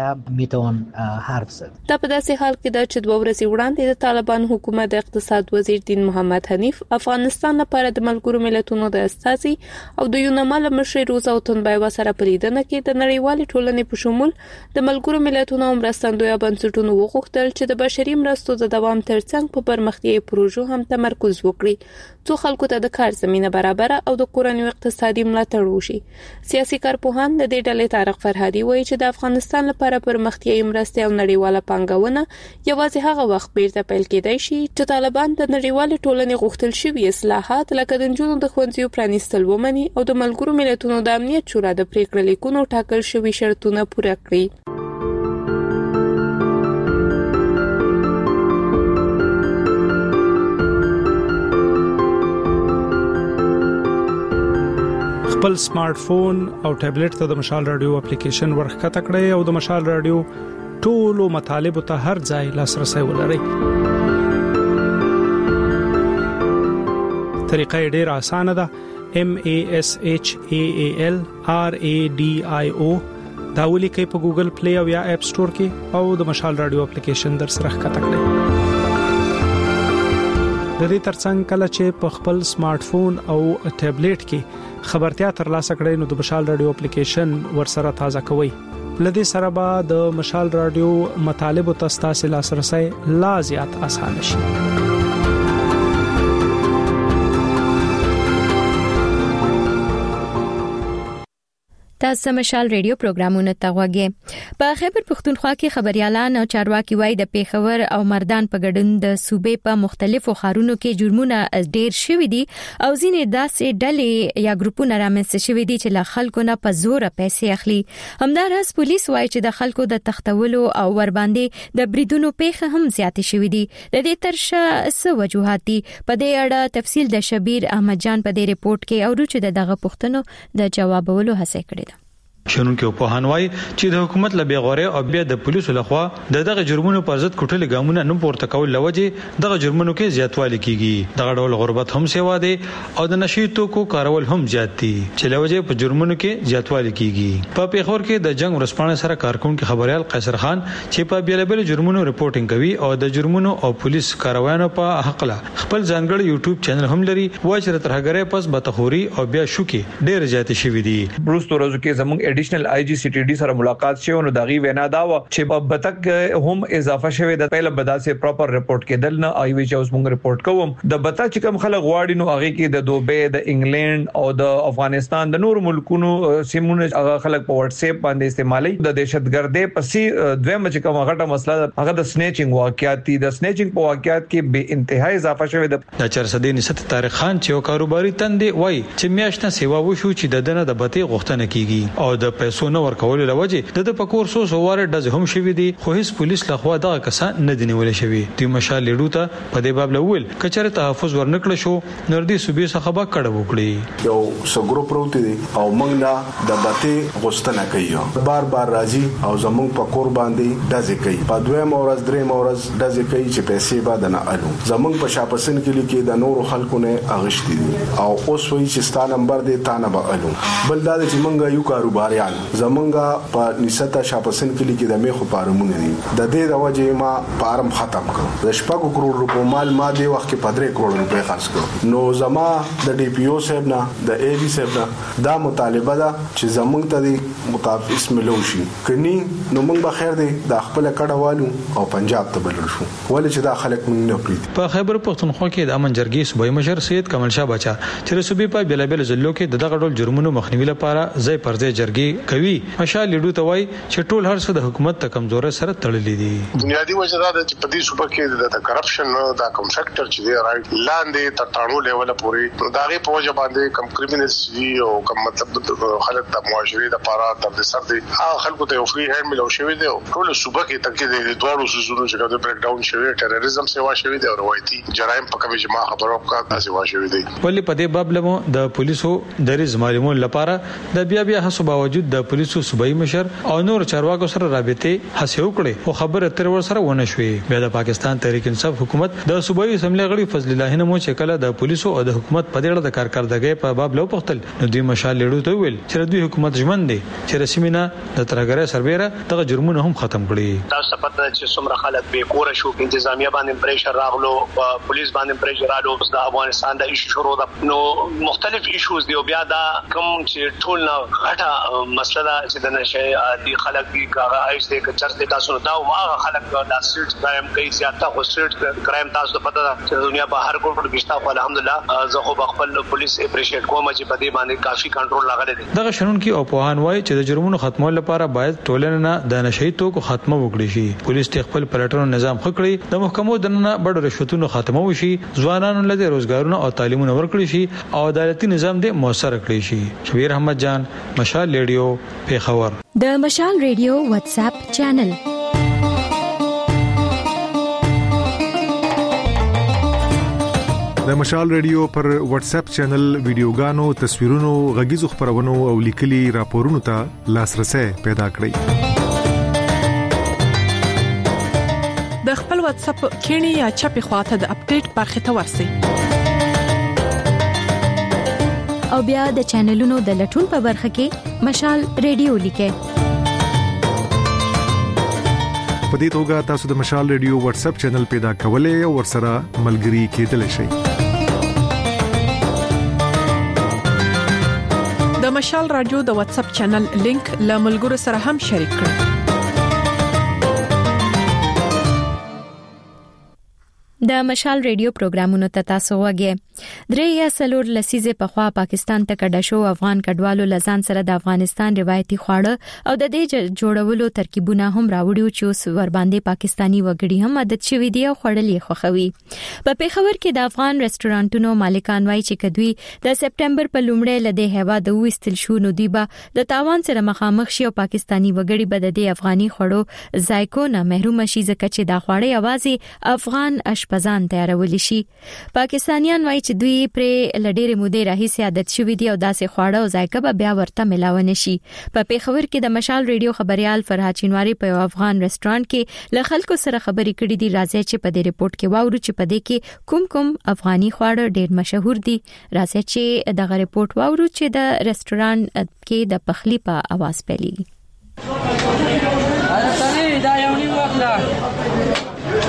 په داسې حال کې چې 2 ورځې وړاندې د طالبان حکومت د اقتصاد وزیر دین محمد حنیف افغانستان لپاره د ملګرو ملتونو د استازي او د یونامال مشر روزا تونبایوا سره په لیدنه کې د نړیوالې ټولنې په شمول د ملګرو ملتونو مرستندوی بنسټونو وغوښتل چې د بشري مرستو د دوام ترڅنګ په پرمختیايي پروژو هم تمرکز وکړي، څو خلکو ته د کار زمينه برابر او د کورنیو اقتصادي ملاتړ وشي. سیاسي کارپوهان د دې ډلې طارق فرهادي وایي چې د افغانستان لپاره پرمختیايي مرستې او نړیواله پانګونه یوازې هغه وخت بیرته پیل کېدای شي چې طالبان د نړیوالې ټولنې غوښتل شوي اصلاحات لکه د جنونو د ښوونځیو پرانیستل ومني او د ملګرو ملتونو د امنیت شورا د پریکړې لیکونو ټاکل شوي شرطونه پوره کړي. خپل سمارټ فون او ټابلیټ ته د مشال رادیو اپلیکیشن ورخکته کړئ او د مشال رادیو ټولو مطالبه ته هر ځای لاسرسي ولرئ. طریقه ډیره اسانه ده. MASHAAL RADIO دا ولیکئ په ګوګل پلی او یا اپ سٹور کې او د مشال رادیو اپلیکیشن در سره ښکته کړئ. د دې ترڅنګ کله چې په خپل سمارټ فون او ټابلیټ کې خبرتیا ترلاسه کړئ نو د مشال رادیو اپلیکیشن ورسره تازه کوئ لدې سره به د مشال رادیو مطالب او تاسو لاسرسي لا زیات آسان شي. تاسو مشال ریډیو پروګرامونه تاوګي. په خیبر پختونخوا کې خبريالان او چارواکي وای د پیښور او مردان په ګډون د صوبې په مختلفو ښارونو کې جرمونه ډېر شوي دي او ځینې داسې ډلې یا ګروپونه رامنځته شوي دي چې له خلکو نه په زور پیسې اخلي. همدارس پولیس وای چې د خلکو د تختولو او ور باندې د بریدونو پیښه هم زیاتې شوي دي. د دې ترشا څه وجوهات دي؟ په دې اړه تفصیل د شبیر احمد جان په دې ریپورت کې او چې دغه پوښتنو د جوابولو هڅه کړې ده. شنونکو په هانوای چې د حکومت له بیغوره او بیا د پولیسو لخوا دغه جرمونو پر ضد کوټل ګامونه نه پورته کول لوجه دغه جرمونو کې زیاتوالی کیږي. دغه ډول غربت هم سیوا دي او د نشي توکو کارول هم زیات دي چې لوجه په جرمونو کې زیاتوالی کیږي. په پیښور کې د جنگ ورسپانه سره کارکونکو خبريال قیصر خان چې په بیلابل جرمونو ریپورتینګ کوي او د جرمونو او پولیس کاروانو په حق له خپل ځانګړی یوټیوب چینل هم لري و چې ترهګره پس بتخوري او بیا شوکي ډېر زیات شوي دي. بروستو روزو کې زموږ ایډیشنل آی جی سی ټی ډی سره ملاقات شو نو دغه وینا دا و چې په بتک هم اضافه شوه د پهله بداسه پراپر ریپورت کېدل نه آی وی چې اوس موږ ریپورت کوم د بتا چې کوم خلک غواړي نو هغه کې د دوبه د انګلند او د افغانستان د نور ملکونو سیمونه هغه خلک په واتس اپ باندې استعمالي د دهشتګردۍ پسې دویم چې کوم غټه مسله هغه د سنیچینګ واقعیت دي. د سنیچینګ په واقعیت کې به انتهای اضافه شوه. د چرسدې نسبت طارق خان چې کاروباري تندې وای چې میاشتنه سیوا وشو چې د دنه د بته غوښتنه کیږي او د پیسو نه ورکول لوجه د پکور سو سواره د هم شوی دي خو هیڅ پولیس لخوا دغه کسان نه دی نیول شوی. د مشال لیډو ته په دې باب لول کچره تحفظ ورنکړ شو نردي صوبې څخه به کډه وکړي. یو سګرو پروت دي او موږ نه د بته غوښتنه کوي بار بار راځي او زموږ پکور باندې دځي کوي په دویم اورز دریم اورز دځي کوي چې پیسې بعد نه الو زموږ په شاپسن کې د نور خلکو نه اغشتي دي او اوس وایي چې ستا نمبر دی تا نه به الو بل دا چې موږ یو کاروباریان زمونږه په نستا شاپسن کې د میخو پارمونه دي د دې د وجه ما پارم ختم کړ د شپږ کروڑ روپو مال ما دی وخت کې 15 کروڑ روپے خرڅ کړ. نو زما د ډي پی او صاحب نه د ای بي صاحب نه دا مطالبه ده چې زمونږ ته د مطابق اسم لوشي کني نو موږ به خیر دی د خپل کډوالو او پنجاب ته بلل شو ولې چې دا خلک موږ نه پریږدي. په خیبر پختونخوا کې د امن جرګې صوبایي مشر سید کمال شاه بچا چې صوبې په بیلابل ضلعو کې دغه ډول جرمونو مخنیوي لپاره ځای پر ځای جرګې کوي. مشال لیډو ته وای چې ټول هر څه د حکومت ته کمزوري سره تړلې دي. بنیادی وجه دا چې په دې صوبه کې د کرپشن دا کوم فیکټر چې دی راځي لاندې تر ټانو لیول پورې دا غي په وجه باندې کم کریمینلز دي او کم مطلب خلک د معاشري د پاره د سر دي هغه خلکو ته فری هاند ملو شوی دی ټول صوبه کې تکي د دوړو سوزونو چې د بریک ډاون شوی ټیرریزم سیوا شوی دی او روایتي جرایم په کومه جما خبرو کا سیوا شوی دی. ولې په دې باب لمو د پولیسو د ریز معلومات لپاره د بیا هڅو باوجود د پولیسو صوبایي مشر او نور چارواکو سره رابطه هڅه وکړي او خبره تر ور سره ونه شوې. بیا د پاکستان تحریک انصاف حکومت د صوبایي اسمبلی غړي فضل الله نمو چې کله د پولیسو او د حکومت په ډېر د کارکړدګۍ په باب لو پختل نو دوی مشال لیډو ته ویل چې دوی حکومت ژمن دي چې رسمینا د ترګره سربېره دغه جرمونه هم ختم کړي. تاسو پته چې څومره خلک به کور شو انتظامیه باندې پریشر راغلو پولیس باندې پریشر راغلو د افغانستان د ایشو شروع ده نو مختلف ایشوز دی او بیا دا کوم چې ټول نه غټه مسله چې د نشه دي خلک دي کاغه ایسته کچر دي تاسو دا او هغه خلک د سټ کرایم کوي زیاته خو سټ کرایم تاسو پته ده چې دنیا په هر ګوټ کې شته الحمدلله زه خو خپل پولیس اپریشیټ کوم چې په دې باندې کافي کنټرول لاغله دي. دغه شنونکو او پوهان وایي چې د جرمونو ختمولو لپاره باید ټولنه نه د نشئی توکو ختمه وکړي شي. پولیس ته خپل پلټنو نظام خکړي د محکمو دنه بډ رشوتونو ختمه وشي ځوانانو لدې روزګارونه او تعلیمونه ورکړي شي او عدالتي نظام دې موثر کړي شي. شبیر احمد جان مشال ریډیو پیښور. د مشال ریډیو واتس اپ چینل د مشال ریډیو پر واتس اپ چینل ویډیوګانو تصویرونو غږیزو خبرونو او لیکلي راپورونو ته لاسرسي پیدا کړئ. د خپل واتس اپ کینی یا چپی خواته د اپډیټ برخه ته ورسئ او بیا د چینلونو د لټون په برخه کې مشال ریډیو لیکه. په دې توګه تاسو د مشال ریډیو واتس اپ چینل پیدا کولای او ورسره ملګري کېدلی شئ. د مشال رادیو د واتس اپ چینل لینک له ملګرو سره هم شریک کړئ. د مشال ریډیو پروګرامونو ته تاسو وګورئ. درې یا څلور لسیزه په خوا پاکستان ته کډه شو افغان کډوالو لزان سره د افغانستان روایتي خواړه او د دې جوړولو ترکیبونه هم راوړیو چې اوس ور باندې پاکستانی وګړي هم عادت شوي دي او خړلې خوخوي. په پیښور کې د افغان ریسټورانټونو مالکان وایي چې کدوې د سپټمبر په لومړۍ لده هوا د وستل شو نو دی به د تاوان سره مخامخ شي او پاکستانی وګړي به د افغاني خړو ذایقو نه محروم شي ځکه چې دا خواړه یوازې افغان اشپزان تیارول شي. پاکستانیان وایي چې دوی پر لډېره مودې راهیسې عادت شوي دي او داسې خواړه او ذایقه به بیا ورته ملاو نشي. په پیښور کې د مشال ریډیو خبريال فرحات چینواری په افغان ریسټورانټ کې له خلکو سره خبرې کړې دي. راځي چې په دې ریپورت کې واورو چې په دې کې کوم افغاني خواړه ډېر مشهور دي. راځي چې دغه ریپورت واورو چې د ریسټورانټ کې د پخلی په आवाज پیلېږي. دا یو نیم وخت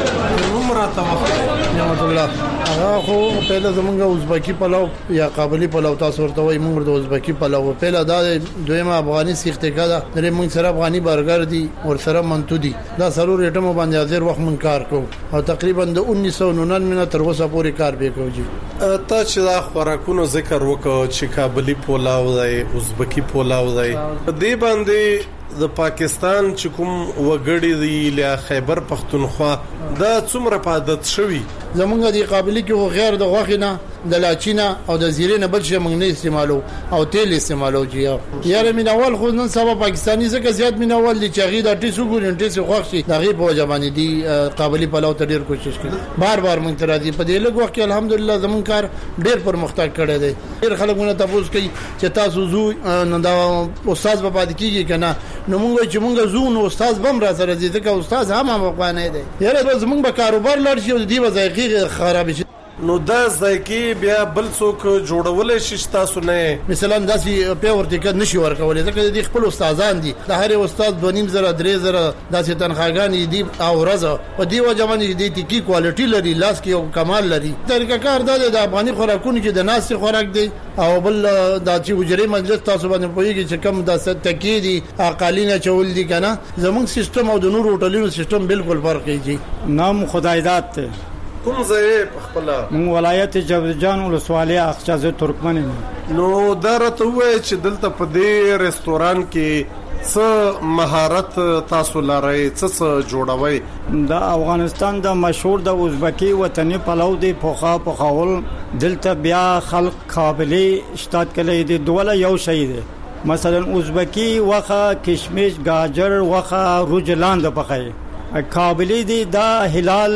عمره توخت نعمت الله هغه خو پهله زمونږ ازبکی پلاو یا قابلی پلاو تاسو ورته وایي موږ د ازبکی پلاو پهله دا دویمه افغاني سیختګه ده درې موږ سره افغاني برګر دي ور سره منتو دي دا سرور ایټم باندې حاضر وخت من کار کو او تقریبا د 1999 تر اوسه پورې کار وکړو. تا چې دا خوراکونو ذکر وکړو چې قابلی پلاو دی ازبکی پلاو دی دې باندې د پاکستان چې کوم وګړي دی له خیبر پختونخوا دا څومره پادت شوی زمونږ دی قابلیت کې غیر د غوښنه د لاچینه او د زیره نه بل شي موږ نه استعمالو او تیل استعمالو چې یاره من اول خو نن سبا پاکستانی زکه زیات من اول دي چې غي د ټیسو ګورین ټیسو خوښي دغه په وجبانی دي قابلیت په لور ته ډیر کوشش کړي بار موږ تر دې په دې لږ وخت کې الحمدلله زمون کار ډیر پرمختګ کړی دی. ډیر خلکونه تاسو کوي چې تاسو زو نن دا استاد په پاد کېږي کنه نو موږ چې موږ زو نو استاد بم را سره دي ځکه استاد هم افغاني دی یاره زمون به کاروبار لړ شي او دی وظایقي خراب شي نو دا ځکه بیا بل څوک جوړول شي تاسو نه مثلا داسې په ورته کې نشي ورکولې ځکه د خپل استادان دي د هر استاد 2.5 داسې تنخواګانی دي او ورځ په دی وجه باندې د ټیکی کوالټي لري لاس کې او کمال لري. طریقه کار د افغاني خوراکونو کې د ناس خوراک دی او بل د چې وجري مجلس تاسو باندې پويږي چې کم د ستکی دي اقالینه چول دي کنه زموږ سیستم او د نور هوټلونو سیستم بالکل فرق کوي. نام خدایداد کوم ځای په خپل مون ولایت جبرجان ولسوالۍ اخچازه ترکمن نو دا راته وای چې دلته په دې ریسټورانټ کې څه مهارت تاسو لرئ څه جوړوي د افغانستان د مشهور د ازبکی وطني پلو دی پخاول دلته بیا خلق قابلی اشتاد کړي دي دوله یو شی دی مثلا ازبکی وخه کشمش گاجر وخه روجلان د پخای قابلی دی دا هلال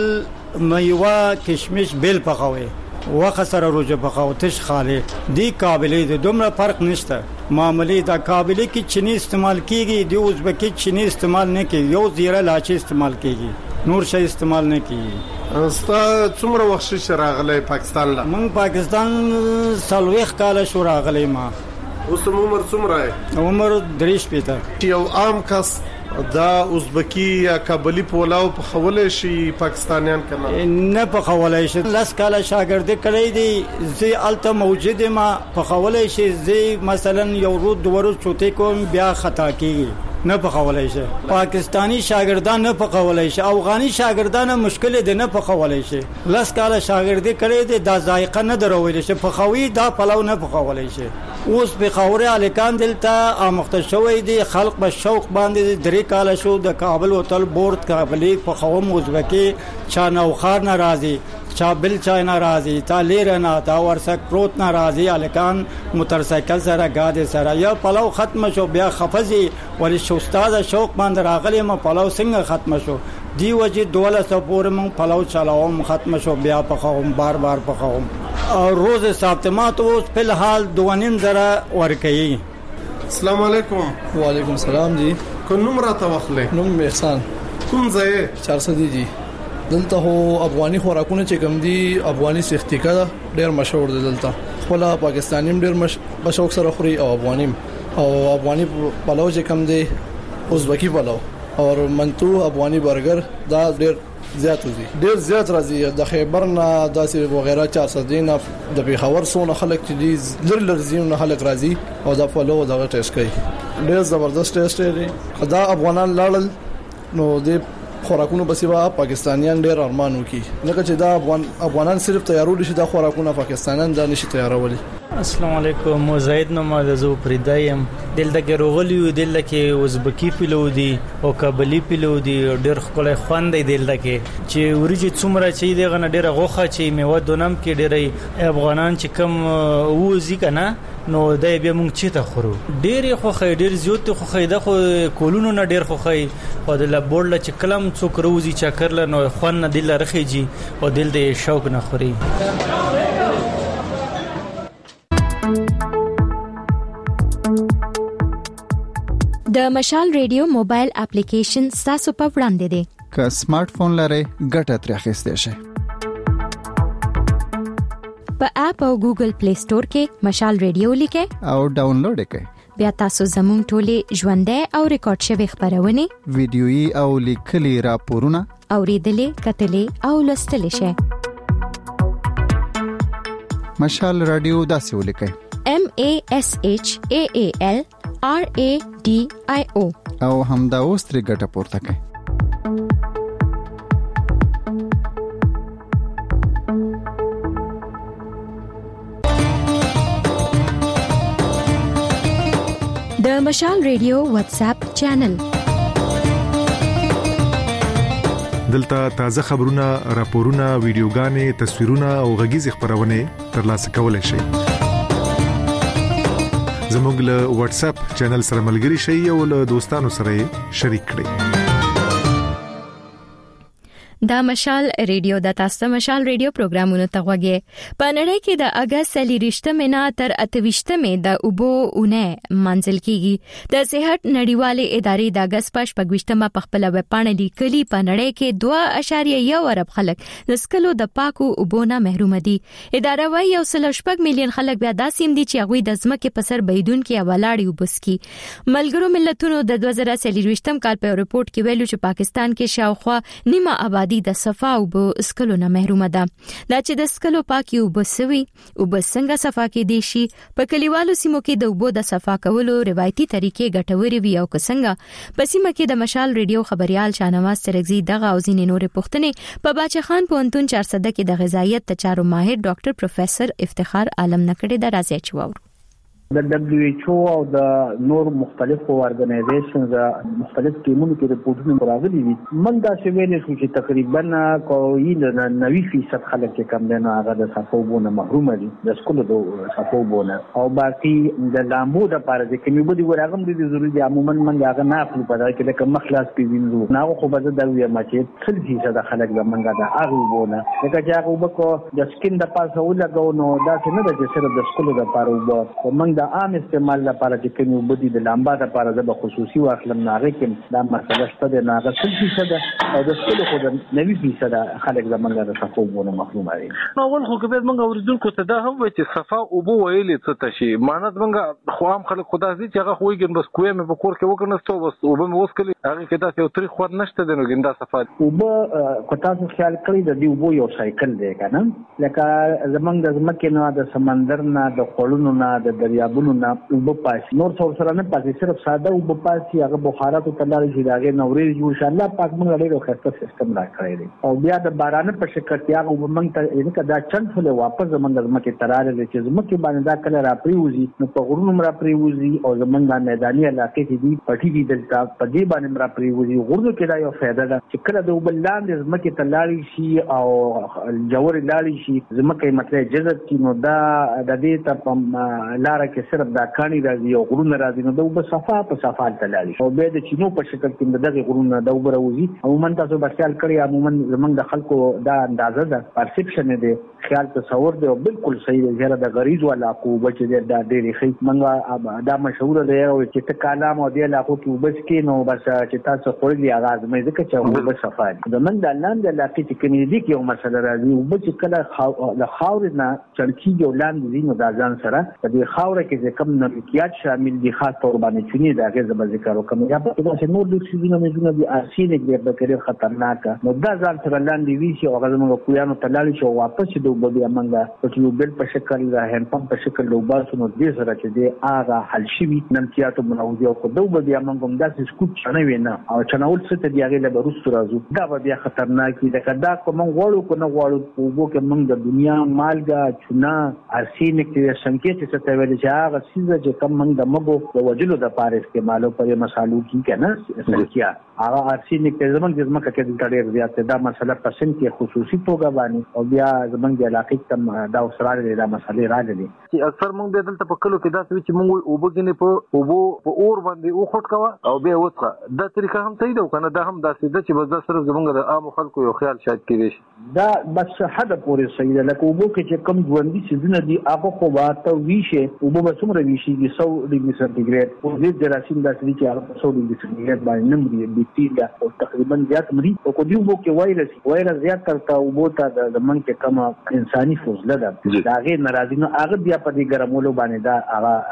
میوه کشمش بیل پخوي وخه سره روجه پخاو تش خاله دی قابلی دی دومره فرق نشته. معمولی دا قابلی کی چینی استعمال کیږي دی ازبکی چینی استعمال نه کوي یو زیره لاچی استعمال کیږي نور شی استعمال نه کیږي. استا څومره وخت شي راغلی پاکستان لا من پاکستان سلويخ کال شو راغلی ما اوس عمر څومره عمر 3 پیته یو عام کس دا ازبکی یا کابلی پولاو په خوله شي پاکستانیان کنه نه په خوله شي لاس کاله شاګرد کړی دی زی الته موجود ما په خوله شي زی مثلا یو رود دورو چوتې کوم بیا خطا کیږي نه په خوله شي پاکستانی شاګردان نه په خوله شي افغاني شاګردان مشکل دي نه په خوله شي لاس کاله شاګرد کړی دی دا ذایقه نه دروول شي په خوي دا پلو نه په خوله شي اوس په خوره الکان دلته امخته شوې دي خلق په شوق باندې درې کال شو د کابل هوټل بورډ کابلی په خوم ازبکی چا نوخار ناراضي چا بل چا ناراضي تا لیر نه تا ورسک پروت ناراضي الکان موټرسایکل سره گاډي سره یا پلو ختم شو بیا خفزي ولی شو استاد شوق باندې راغلی ما پلو څنګه ختم شو دی وجه دوله سپور مون پلو چلاوم ختم شو بیا په خوم بار په خوم او روز ساعتمات اوس په الحال 2.5 ورکي. السلام علیکم. وعلیکم السلام جی. کوم نوم راته واخلې؟ نوم احسان. کوم ځای؟ 400 جی. دلته هو افغاني خوراکونه چې کوم دي افغاني سختیکا ډېر مشهور دي دلته خپل پاکستانیم ډېر مشهور سره خوري او افغاني پلو چې کوم دي ازبکی پلو او منتو افغاني برګر دا ډیر زیات راځي د خیبر نه داسې وغیرہ 400 دین د پیښور سونه خلک چې دي لرزینو خلک راځي او د فلو دغه ټیسټ کوي ډیر زبردست ټیسټ دی خدا افغانان لاړل نو د خوراکونو بسیبا پاکستانیان ډیر ارمانو کی نه چې دا افغانان صرف تیارول شي د خوراکونو پاکستانیان دا نشي تیارولي. السلام علیکم مزید نو مازو پریدایم دلته کې روغلیو دلته کې ازبکی پیلو دي او کابلی پیلو دي ډیر خپل خوند دی دلته کې چې ورجی څومره چې دغه نه ډیر غوخه چې میوه دونم کې ډیر افغانان چې کم وځي کنه نو دای به مونږ چې ته خورو ډیر خو ډیر زیات خو خیده خو کولونو نه ډیر خو خی او د لبورل چې کلم څوک روزي چکرل نو خوان نه دل رخیږي او دل دې شوق نه خوري. د مشال ریډیو موبایل اپلیکیشن تاسو په وړاندې دی که سمارټ فون لرئ ګټه ترې اخیستئ شئ. په اپ او ګوګل پلی سٹور کې مشال ریډیو لیکئ او ډاونلوډ کړئ. بیا تاسو زموږ ټولې ژوندۍ او ریکارډ شوی خبرونه ویډیويي او لیکلي راپورونه اوریدلې کتلې او لوستلې شئ. مشال رادیو داسې ولیکئ MASHAAL RADIO او همدا اوس ترې ګټه پورته کړئ. د مشال ریډیو واتس اپ چینل دلته تازه خبرونه، راپورونه، ویډیوګانې، تصویرونه او غږیز خبرونه ترلاسه کولای شئ. زموږ له واتس اپ چینل سره ملګري شئ او له دوستانو سره شریک کړئ. دا مشال ریډیو د تاسو مشال ریډیو پروګرامونو ته غوږی په نړۍ کې د اگست 28 نه تر 28 د اوبو اونه منځل کیږي. د صحت نړیوالې ادارې د اگست 28 په خپل ویب پاڼه لیکلي په نړۍ کې 2.1 ارب خلک د سکلو د پاکو اوبو نه محروم دي. اداره وايي 1.8 میلیون خلک بیا داسیم دي چې هغه د ځمکې په سر بيدون کې ولاړی وبسکي. ملګرو ملتونو د 2023 کال په ریپورت کې ویلو چې پاکستان کې شاوخوا نیمه آبادی د صفا او اسکلو نه محروم ده. دا چې د اسکلو پاکي او بسوي او بسنګ صفا کې دي شي په کلیوالو سیمو کې د اوبو د صفا کولو روایتي طریقې ګټوري وي او کسنګ په سیمه کې د مشال ریډیو خبريال شانواز ترغزي دغه او ځینې نور پوښتنې په باچا خان پونتون 400 کې د غذایت چارو ماهر ډاکټر پروفیسور افتخار عالم نکړي د راځي چوور د WHO او د نور مختلفو ارګنایزیشنز مختلف ټیمونو کې رپورټونه راغلي دي. موږ دا څه ویل شو چې تقریبا 90% خلک چې کم دي نو هغه د صفوبونه محروم دي د سکولو د صفوبونه او باقي د لامبو د پاره چې کومې بده ورغم دي ضروري دي. عموما موږ هغه نه خپل په دای کې د کوم خلاص پیوینځو نه خو به د وی ما چې 30% خلک زمونږ د هغه وبونه لکه چې هغه وبکو د سکین د پاسه ولګو نو دا څه نه د صرف د سکولو د پاره وبو موږ د عام استعمال لپاره چې کوم وبدي د لامبا لپاره د خصوصي واخلم ناغه کې دا مسله شته د ناغه 30% او د سکولو خو د 90% خلک زمونږ د صفوبونه محروم دي. نو ول خو کې موږ اوریدونکو ته دا هم وایي چې صفا او بو ویلې څه تشي معنی موږ خو هم خلک خدا دې چې هغه خوېګن بس کوې مې په کور کې وکنهستو بس او به مې وسکلي هغه کې دا یو تاریخ خو نشته د نو ګندا صفا او به کو تاسو خیال کړی د دې وبو یو سایکل دی کنه لکه زمونږ د ځمکې نه د سمندر نه د خړونو نه د دریابونو نه وبپاس نور څور سره نه پاتې صرف ساده وبپاسي هغه بخارات ته لاري چې داګه نورې ان شاء الله پاک موږ ډېر خسته سیستم راکړی دی او بیا د باران په شکل کې هغه وبمنګ ته ان کدا چند فله واپس زمونږ ځمکې تراله چې ځمکې باندې دا کله را پریوزي نو په غرونو را پریوزي او زمونږ میداني علاقې کې دي پټي دي دلته په دې باندې را پریوزي غرونو کې دا یو فائدہ ده چې کله د وبلاند ځمکې تلاړي شي او جوړ لاړي شي ځمکې مطلب جذب کی نو دا د دې ته لار کې صرف دا کانی راځي او غرونه راځي نو د صفا په صفا تلاړي او به د چینو په شکل کې دغه غرونه د وبروزي عموما تاسو به خیال کړی عموما زمونږ د خلکو دا اندازه ده پرسپشن دی خیال تصور دی او بالکل صحیح دی زیاده د غریز ولا کو بچ دی دا ډېری خې منګه دا مشهور دی او چې ته کلام او دی علاقو کې وبس کې نو بس چې تاسو خوري آغاز مې ځکه چې وبس صفا دی زمونږ د لاندې علاقې چې کومې دي کې یو مسله راځي وبس کله د خاور نه چړکی جو لاندې نو دا ځان سره د خاور کې کوم نمکيات شامل دي خاص تور باندې چونی دا غږ به ذکر وکم یا په داسې نور د سيزونو مزونه دي ارسینک دی په کډیر خطرناک نو دا ځان سره لاندې وی شي او غزمو کویانو تلاړي شو واپس د وبدي امنګه په یو بل په شکل د هند پمپ په شکل د وباسونو دې سره چې دی هغه حل شي نمکيات منوزي او د وبدي امنګم داسې سکوت چنه وینا او چناول څه ته دی هغه له روس راځو دا به بیا خطرناک دي دا کوم غوړو کو نه غوړو وګو کې موږ د دنیا مالګه چونه ارسینک د شنکې څه ته ویل چې هغه سیزه چې کوم موږ د مګو د وجلو د پاره استعمالو پر مسالو کې کنه سلکیا هغه ارسینک د زمونږ د ځمکه کې د ډېر زیات دا مسله پسند کې خصوصي توګه باندې او بیا زمونږ د علاقې تم دا وسراله د مسلې راځي چې اکثر موږ د دلته په کلو کې دا چې موږ وبګنې په اور باندې او خټ کوا او بیا وڅخه دا طریقه هم صحیح ده کنه دا هم داسې ده چې بس دا صرف زمونږ د عام خلکو یو خیال شاید کېږي دا بس حد پورې صحیح ده لکه وبو کې چې کم ژوندۍ سيزونه دي هغه خو واته ویشه وبو به څومره ویشي 100 ډیګري سانتیګریډ او دې جراثیم داسې چې هغه 100 ډیګري سانتیګریډ باندې نمبري بیکټیریا او تقریبا زیات مري او کو دی وبو کې وایرس زیات ترته وبو ته د من کې کم انساني فضله ده دا غیر ناراضي نو هغه بیا په دې ګرمولو باندې دا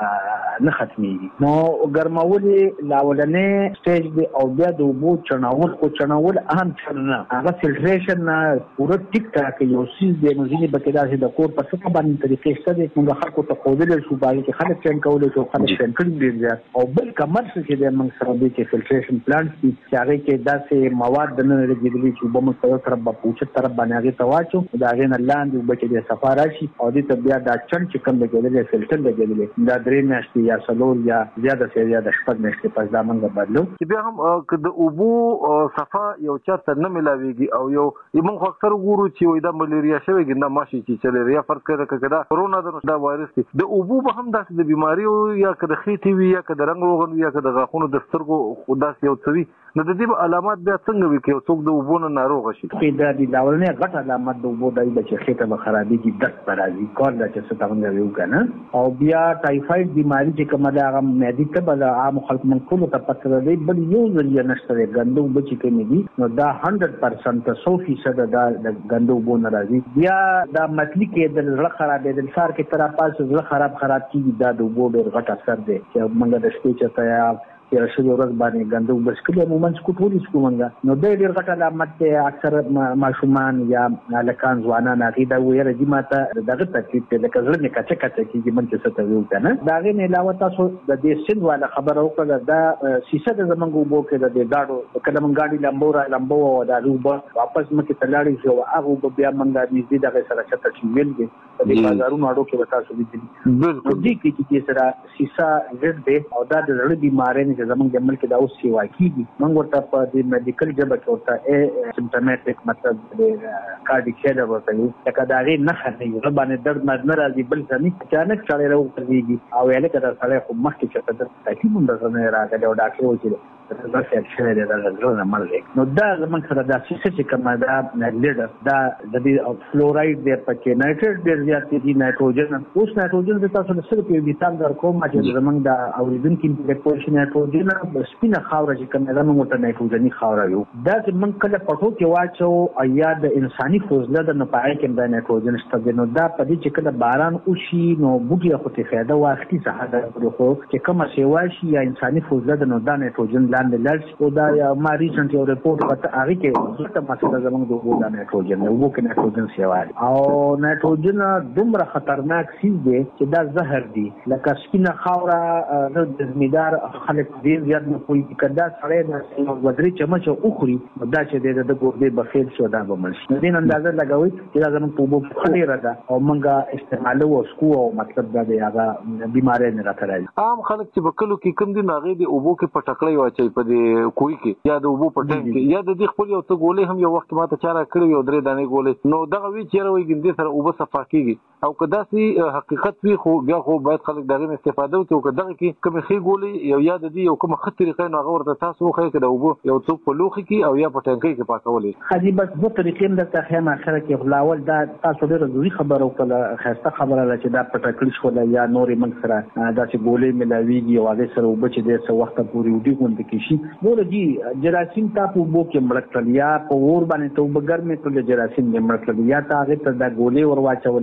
هغه نه ختميږي نو ګرمول لاولنې سټیج دی او بیا د وبو چناول اهم چنه هغه فلټریشن نه پوره ټیک ټاک یو سیس دی نو ځینې بکیدا چې د کور په څه باندې طریقې شته دي موږ خلکو ته خوذل شو باندې چې خلک څنګه کولای شي خلک څنګه کړي دي او بل کمر چې د موږ سره د فلټریشن پلانټ چې هغه کې داسې مواد د نن لګیدلي چې به موږ سره طرف په پوښتنه طرف باندې هغه تواچو دا غین لاندې وبکې د سفاره شي او د بیا دا چن چې کوم لګیدل فلټر لګیدل دا درې میاشتې یا سلور یا زیاده سي زیاده شپږ میاشتې پس دا موږ بدلو چې بیا هم د اوبو صفه یو چاته نه ملاويږي او یو موږ اکثر ګورو چې وای دا ملیریا شوی ګنده ماشي چې چلریا فرق کړه کړه کورونا دا وایرس دی د اوبو به هم داسې د بیماری یا کده خېټي وي یا کده رنگ روغن یا کده غاخونو د سترګو خداس یو څوي نو د دې علامات بیا څنګه وي چې څوک د اوبو نه ناروغ شي دا د لاولنې غټ علامات د اوبو د چې خېټه به خرابېږي درد برازي کار دا چې څه څنګه ویو کنه او بیا ټایفاید بیماری چې کومه دا هغه معدې ته بل عام خلک منقول ته پته دی بل یو ځل نشته غندو بچی کوي دي نو دا 100% 100% دا غندو بو ناراضي بیا دا متلی کې د زړه خرابې د سار کې تر پاسه زړه خراب کیږي دا د اوبو ډېر غټ اثر دی چې موږ د شپې چته یا شل ورځ باندې غندو بس کله عموما سکوټوري سکومنګا نو د ډېر غټ علامت ته اکثر ماشومان یا لکان ځوانان هغه دا ویره دي ماته دغه تکلیف ته لکه زړه نه کچه کیږي من چې څه ته ویو کنه دا غي نه علاوه تاسو د دې سند والا خبر او کړه دا سیسه د زمنګ وبو کې د گاډو کله من گاډي لمبو او دا روبه واپس مکه تلاړي شو هغه بیا منګا نږدې دغه سره چته چې ویل دي په بازارونو اړو کې وتا سو دي بالکل دي کې سره سیسه زړه دی او دا د زړه بیماری نه زمونږ د ملک دا اوس سیوا کیږي موږ ورته په دې میډیکل جبه کې ورته سیمپټومټیک مطلب د کارډیک شیډر ورته یو لکه دا غي نه خري باندې درد نه راځي بل څه اچانک سړی راوځي او یاله کده سړی خو مخکې چې د تکلیف مونږ نه راغلی او ډاکټر وځي دا څه شي دی دا زړه مرګ نو دا زمونږ سره دا چې کومه دا لیډر دا د فلورایډ دی پکې نایټریټ ډیر زیات دي نایټروجن اوس نایټروجن د تاسو سره په مثال درکوم چې زمونږ د اوریدونکو د پورشن نایټروجن سپینه خاور چې کومه زمونږ ته نایټروجني خاور یو دا چې موږ کله پټو کې واچو یا د انساني فضله د نپای کې د نایټروجن شته نو دا په دې چې کله باران وشي نو بوټي خو ته فایده واخلي څه دا خو چې کومه سیوا شي یا انساني فضله د نو دا نایټروجن لاندې لړ او دا ما ریسنټ یو ریپورت وکړ هغه کې څه مسله زمونږ د وګړو د نایټروجن نو وګړو کې نایټروجن سیوا او نایټروجن دومره خطرناک سیز دی چې دا زهر دی لکه سپینه خاور د ځمیدار خلک ډیر زیات نه کوي کدا سړی د ودري چمچ او خوري دا چې د ګوردې بخیل شو دا به مرشي د دې اندازه لګوي چې دا زموږ په وبو خلې راځي او موږ استعمالو او سکو او مطلب دا دی هغه بیماری نه راځي عام خلک چې بکلو کې کم دي ناغې د اوبو کې پټکړې واچي په دې کوی کې یا د اوبو په ټیم کې یا د دې خپل یو څه ګولې هم یو وخت ماته چاره کړی یو درې دانې ګولې نو دغه وی چیرې وي ګندې سره اوبه صفا کیږي او کدا سي حقیقت وی خو بیا خو باید خلک دغه استفاده وکړي او کدا کې کوم خي ګولې یو یاد دي یو کوم خطرې طریقې نو ورته تاسو خو کې د اوبو یو څو په لوخي کې او یا په ټانکۍ کې پاکولې خدي بس دوه طریقې د تخیم اخره کې غلاول دا تاسو ډېر ضروري خبره وکړه خاصه خبره ده چې دا پټکل شو یا نورې من سره دا چې ګولې ملاويږي او هغه سره وبچ دې څه وخت پورې وډي غونډ کې شي نور دي جراثیم تاسو وبو کې مړکل یا په ور باندې ته وبګر مې ټول جراثیم مړکل یا هغه ته دا ګولې ور واچولې پټکل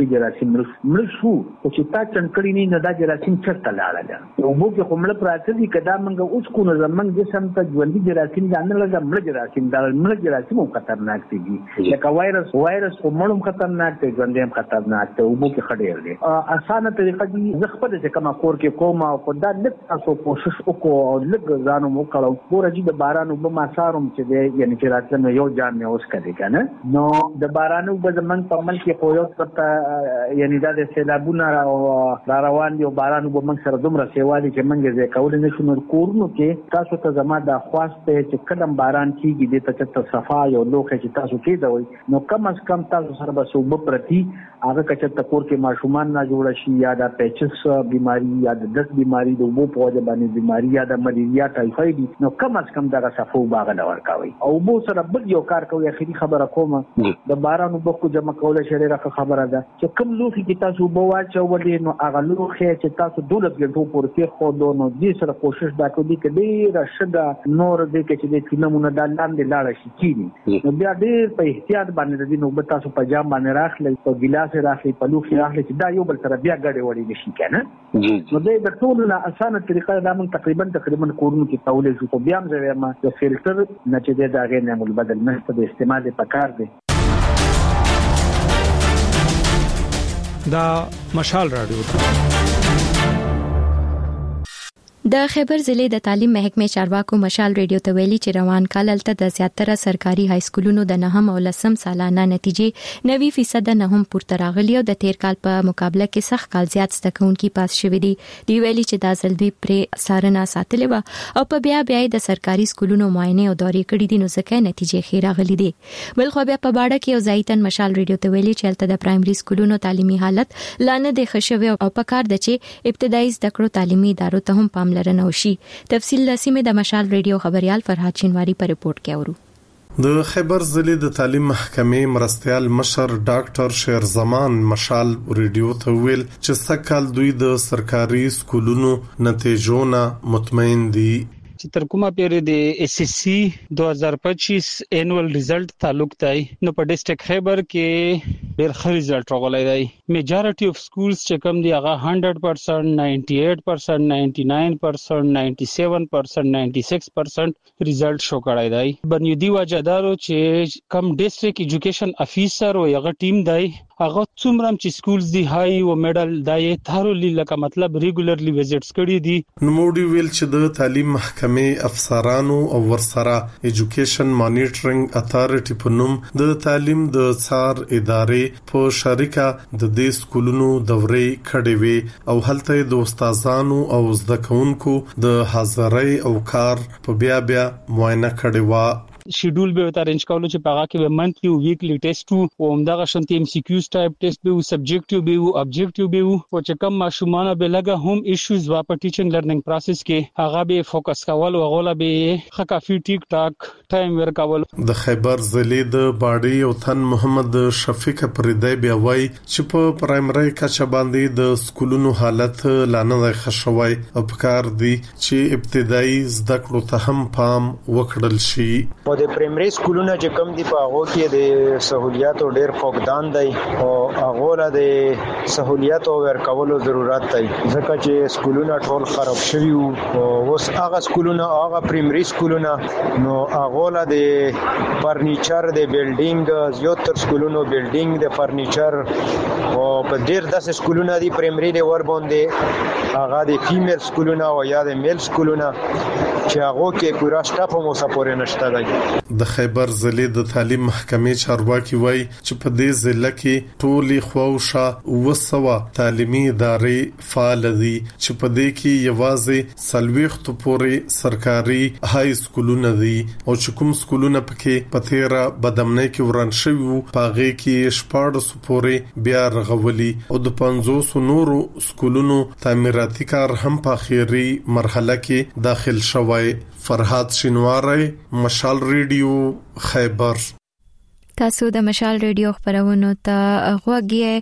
منفي جراثیم مړ شو چې تا چنکړی نه دا جراثیم چرته لاړل او بو کې کومړه پراته دي کدا منګه اوس کو نه زمنګ جسم ته ژوندۍ جراثیم ځان له مړ جراثیم دا مړ جراثیم هم خطرناک دي لکه وایرس کومړم خطرناک دي ژوندۍ هم خطرناک دي او بو کې خډیر دي اسانه طریقه دي زخپل چې کما کور کې کومه خدا لږ تاسو کوشش وکړو او لږ ځانو وکړو پورې د بارانو به ماساروم چې دی یعنی چې راتلنه یو ځان نه اوس کړي کنه نو د بارانو به زمنګ په من کې خو یو څه یعنی دا د سیلابونه او روان دي او بارانو به من سره دومره سیوالي چې منګه زه کول نه شم کورونو کې تاسو ته زما د خواسته چې کلم باران کیږي د ته صفا یو لوخه چې تاسو کې دوی نو کم از کم تاسو سره به صوب پرتی هغه کچته کور کې ماشومان نه جوړ شي یا د پیچس بیماری یا د دس بیماری د وبو په وجه باندې بیماری یا د ملیریا ټایفاید نو کم از کم دغه صفو باغ نه ورکوي او بو سره بل یو کار کوي اخیری خبره کوم د بارانو بکو جمع کول شریره خبره ده چې کم لوخي کې تاسو بو واچو ولې نو هغه لوخي چې تاسو 12 غنټو پورې خو نو دې سره کوشش دا کوي چې ډیر شګه نور دې کې چې د فلمونو د لاندې لاړ شي کینی نو بیا ډیر په احتیاط باندې د نو تاسو په جام باندې راخلي په ګلاس راخلي په لوخي راخلي چې دا یو بل سره بیا ګډه وړي نشي کنه نو دې د ټول نه اسانه طریقه دا من تقریبا کورونو کې تولې شو بیا هم زه ما د فلټر نه چې دا غیر نه مل بدل نه په استعمال پکار دي دا مشال رادیو د خیبر ضلع د تعلیم محکمې چارواکو مشال ریډیو ته ویلي چې روان کال الته د زیاتره سرکاري های سکولونو د 9 او 10 سالانه نتیجې 90% نه هم پورته راغلي او د تیر کال په مقابله کې سخت کال زیات ستکونکي پاس شوې دي دی ویلي چې د ځلوي پرې سارنه ساتلې و او په بیا د سرکاري سکولونو معاینه او دوري کړې دي نو ځکه نتیجې خیر راغلي دي بل خو بیا په باډه کې او زایتن مشال ریډیو ته ویلي چې الته د پرایمري سکولونو تعلیمي حالت لانه د خښوي او په کار د چې ابتدایي زده کړو تعلیمي ادارو ته هم پاملرنه وشي تفصیل لسیمه د مشال ریډیو خبريال فرحات شینواری په ریپورت کې اورو د خیبر ضلع د تعلیم محکمې مرستيال مشر ډاکټر شیرزمان مشال ریډیو ته ویل چې سکهال دوی د سرکاري سکولونو نتیجو نه مطمئن دي چې تر کومه پیری د اس اس سی 2025 انوال ریزلټ تعلق دی نو په ډیسټریکټ خیبر کې ډېر ښه ریزلټ راغلی دی میجارټي اف سکولز چې کوم دی هغه 100% 98% 99% 97% 96% ریزلټ شو کړی دی بنیادی وجدارو چې کم ډیسټریکټ ایجوکیشن افیسر او هغه ټیم دی هغه څومره چې سکولز دی های او میډل دای تھرولی لکه مطلب ریګولرلی وزټس کړي دي نو موډي ویل چې د تعلیم محکمې افسرانو او ورسره ایجوکیشن مانیټرینګ اتارټي په نوم د تعلیم د څار ادارې په شریکه د دې سکولونو دورې کړې وي او هلته د استادانو او زده کوونکو د حاضرۍ او کار په بیا معاینه کړې و شیډول به ارینج کولو چې پاغه کې به منثلی او ویکلی ټیسټ او همدغه شنت ام سی کیوز ټایپ ټیسټ به او سبجیکټیو به او ابجیکټیو به او چې کوم ماشومان به لګه هم ایشوز وا په ټیچینګ لرنینګ پروسس کې هغه به فوکس کول او غوله به کافي ټیک ټاک ټایم ورکول د خیبر ضلع د باډي او تن محمد شفیق پردای بیا وای چې په پرایمري کچه باندې د سکولونو حالت لانه خښوي او پکار دي چې ابتدایي زده کړو ته هم پام وکړل شي د پرایمري سکولونو چې کم دي په هغه کې د سہولیاتو ډېر فقدان دی او هغه له د سہولیاتو ورکولو ضرورت دی ځکه چې سکولونه ټول خراب شوي او اوس هغه سکولونه هغه پرایمري سکولونه نو هغه له د فرنیچر د بیلډینګ زیاتره سکولونو بیلډینګ د فرنیچر او په ډېر داسې سکولونه دي پرایمري د ور باندې هغه د فیمیل سکولونه او یا د میل سکولونه چې هغه کې پورا سټاف مو سپورې نشته دی د خیبر ضلع د تعلیم محکمې چارواکي وای چې په دې ضلع کې ټولي خواوشه وسوه تعلیمي ادارې فعال دي چې په دې کې یوازې سلويخت پورې سرکاري های سکولونه دي او چې کوم سکولونه پکې په تیرا بدمنۍ کې وران شوی وو پاغه کې شپاړس پورې بیا رغولي او د 500 نورو سکولونو تعمیراتي کار هم په اخیری مرحله کې داخل شوی فرحات شینواری مشال ریډیو خیبر تاسو د مشال ریډیو خبرونو ته غوږی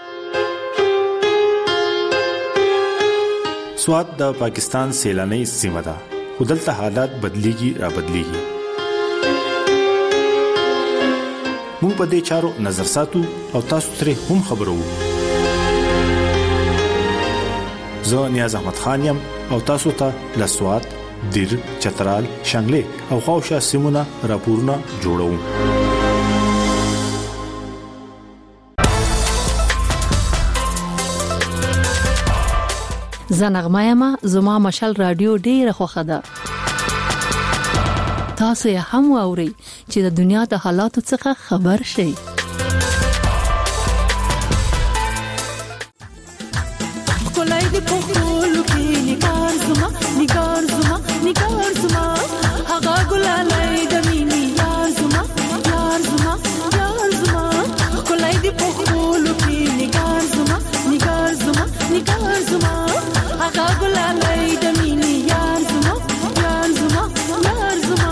سواد د پاکستان سیلاني سیمه ده خدلته حالات بدليږي را بدليږي مو په دې چارو نظر ساتو او تاسو ترې هم خبرو. زه نیاز احمد خان یم او تاسو ته لسوات، دیر، چترال، شنگله او خواوشا سیمونه راپورونه جوړوم. زنغمایما زما مشال رادیو ډیره خوخه ده. تاسو یې هم واورئ چې د دنیا د حالاتو څخه خبر شئ. کولای دی په خپلو کې نگار زما نگار زما نگار زما هغه ګلالای د مینې یار زما یار زما یار زما کولای دی په خپلو کې نگار زما نگار زما نگار زما هغه ګلالای د مینې یار زما یار زما یار زما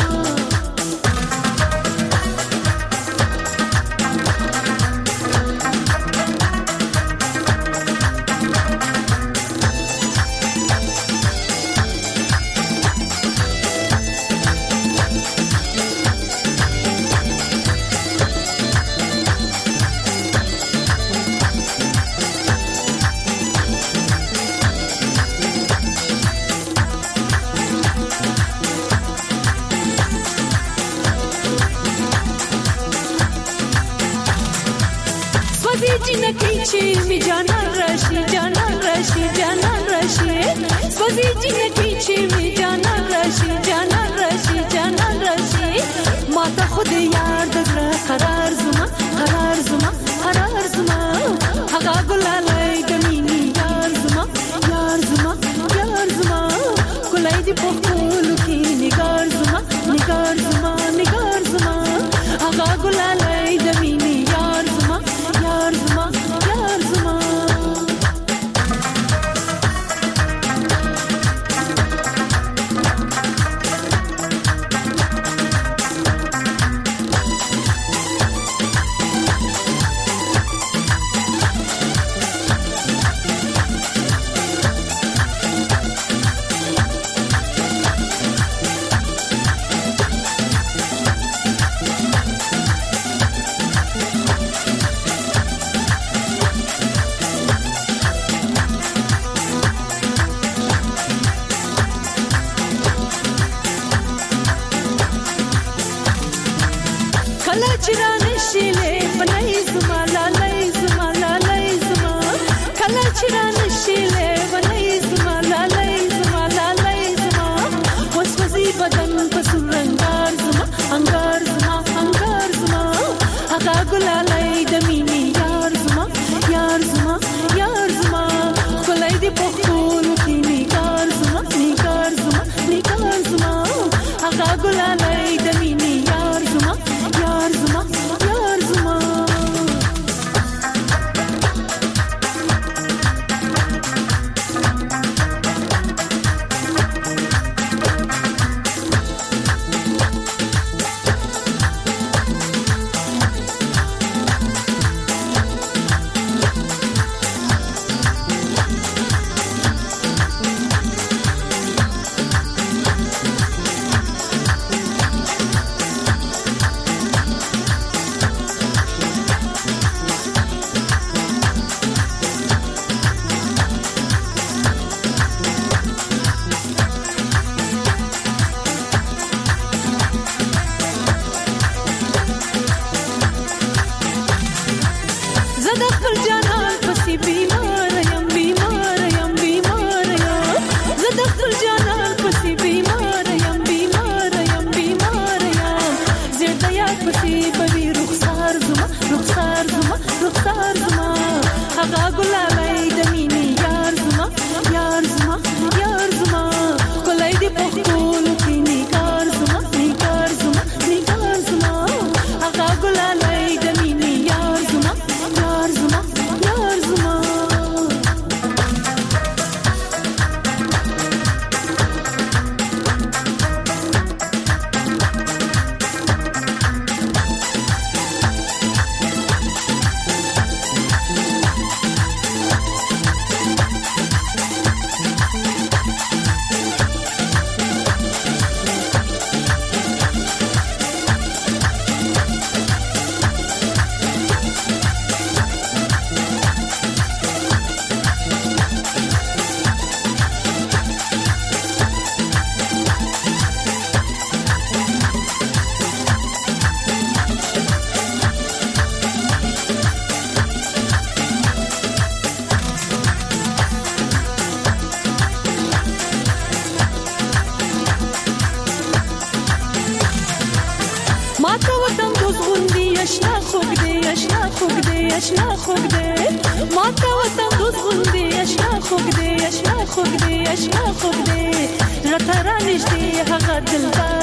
می جانان راشي جانان راشي جانان راشي سوزي جنکی چې می جانان راشي جانان راشي جانان راشي ما ته خود یار د قرار زما قرار زما قرار زما هغه ګلالای د مینې یار زما یار زما یار زما ګلای دی په خپلو کې نگار زما نگار زما نگار زما هغه ګلالای د مینې یار زما یار زما یار زما اشنا خوږ دی ماته وطن دوست غوندې اشنا خوږ دی اشنا خوږ دی اشنا خوږ دی زړه ته رانږدې هغه دلدار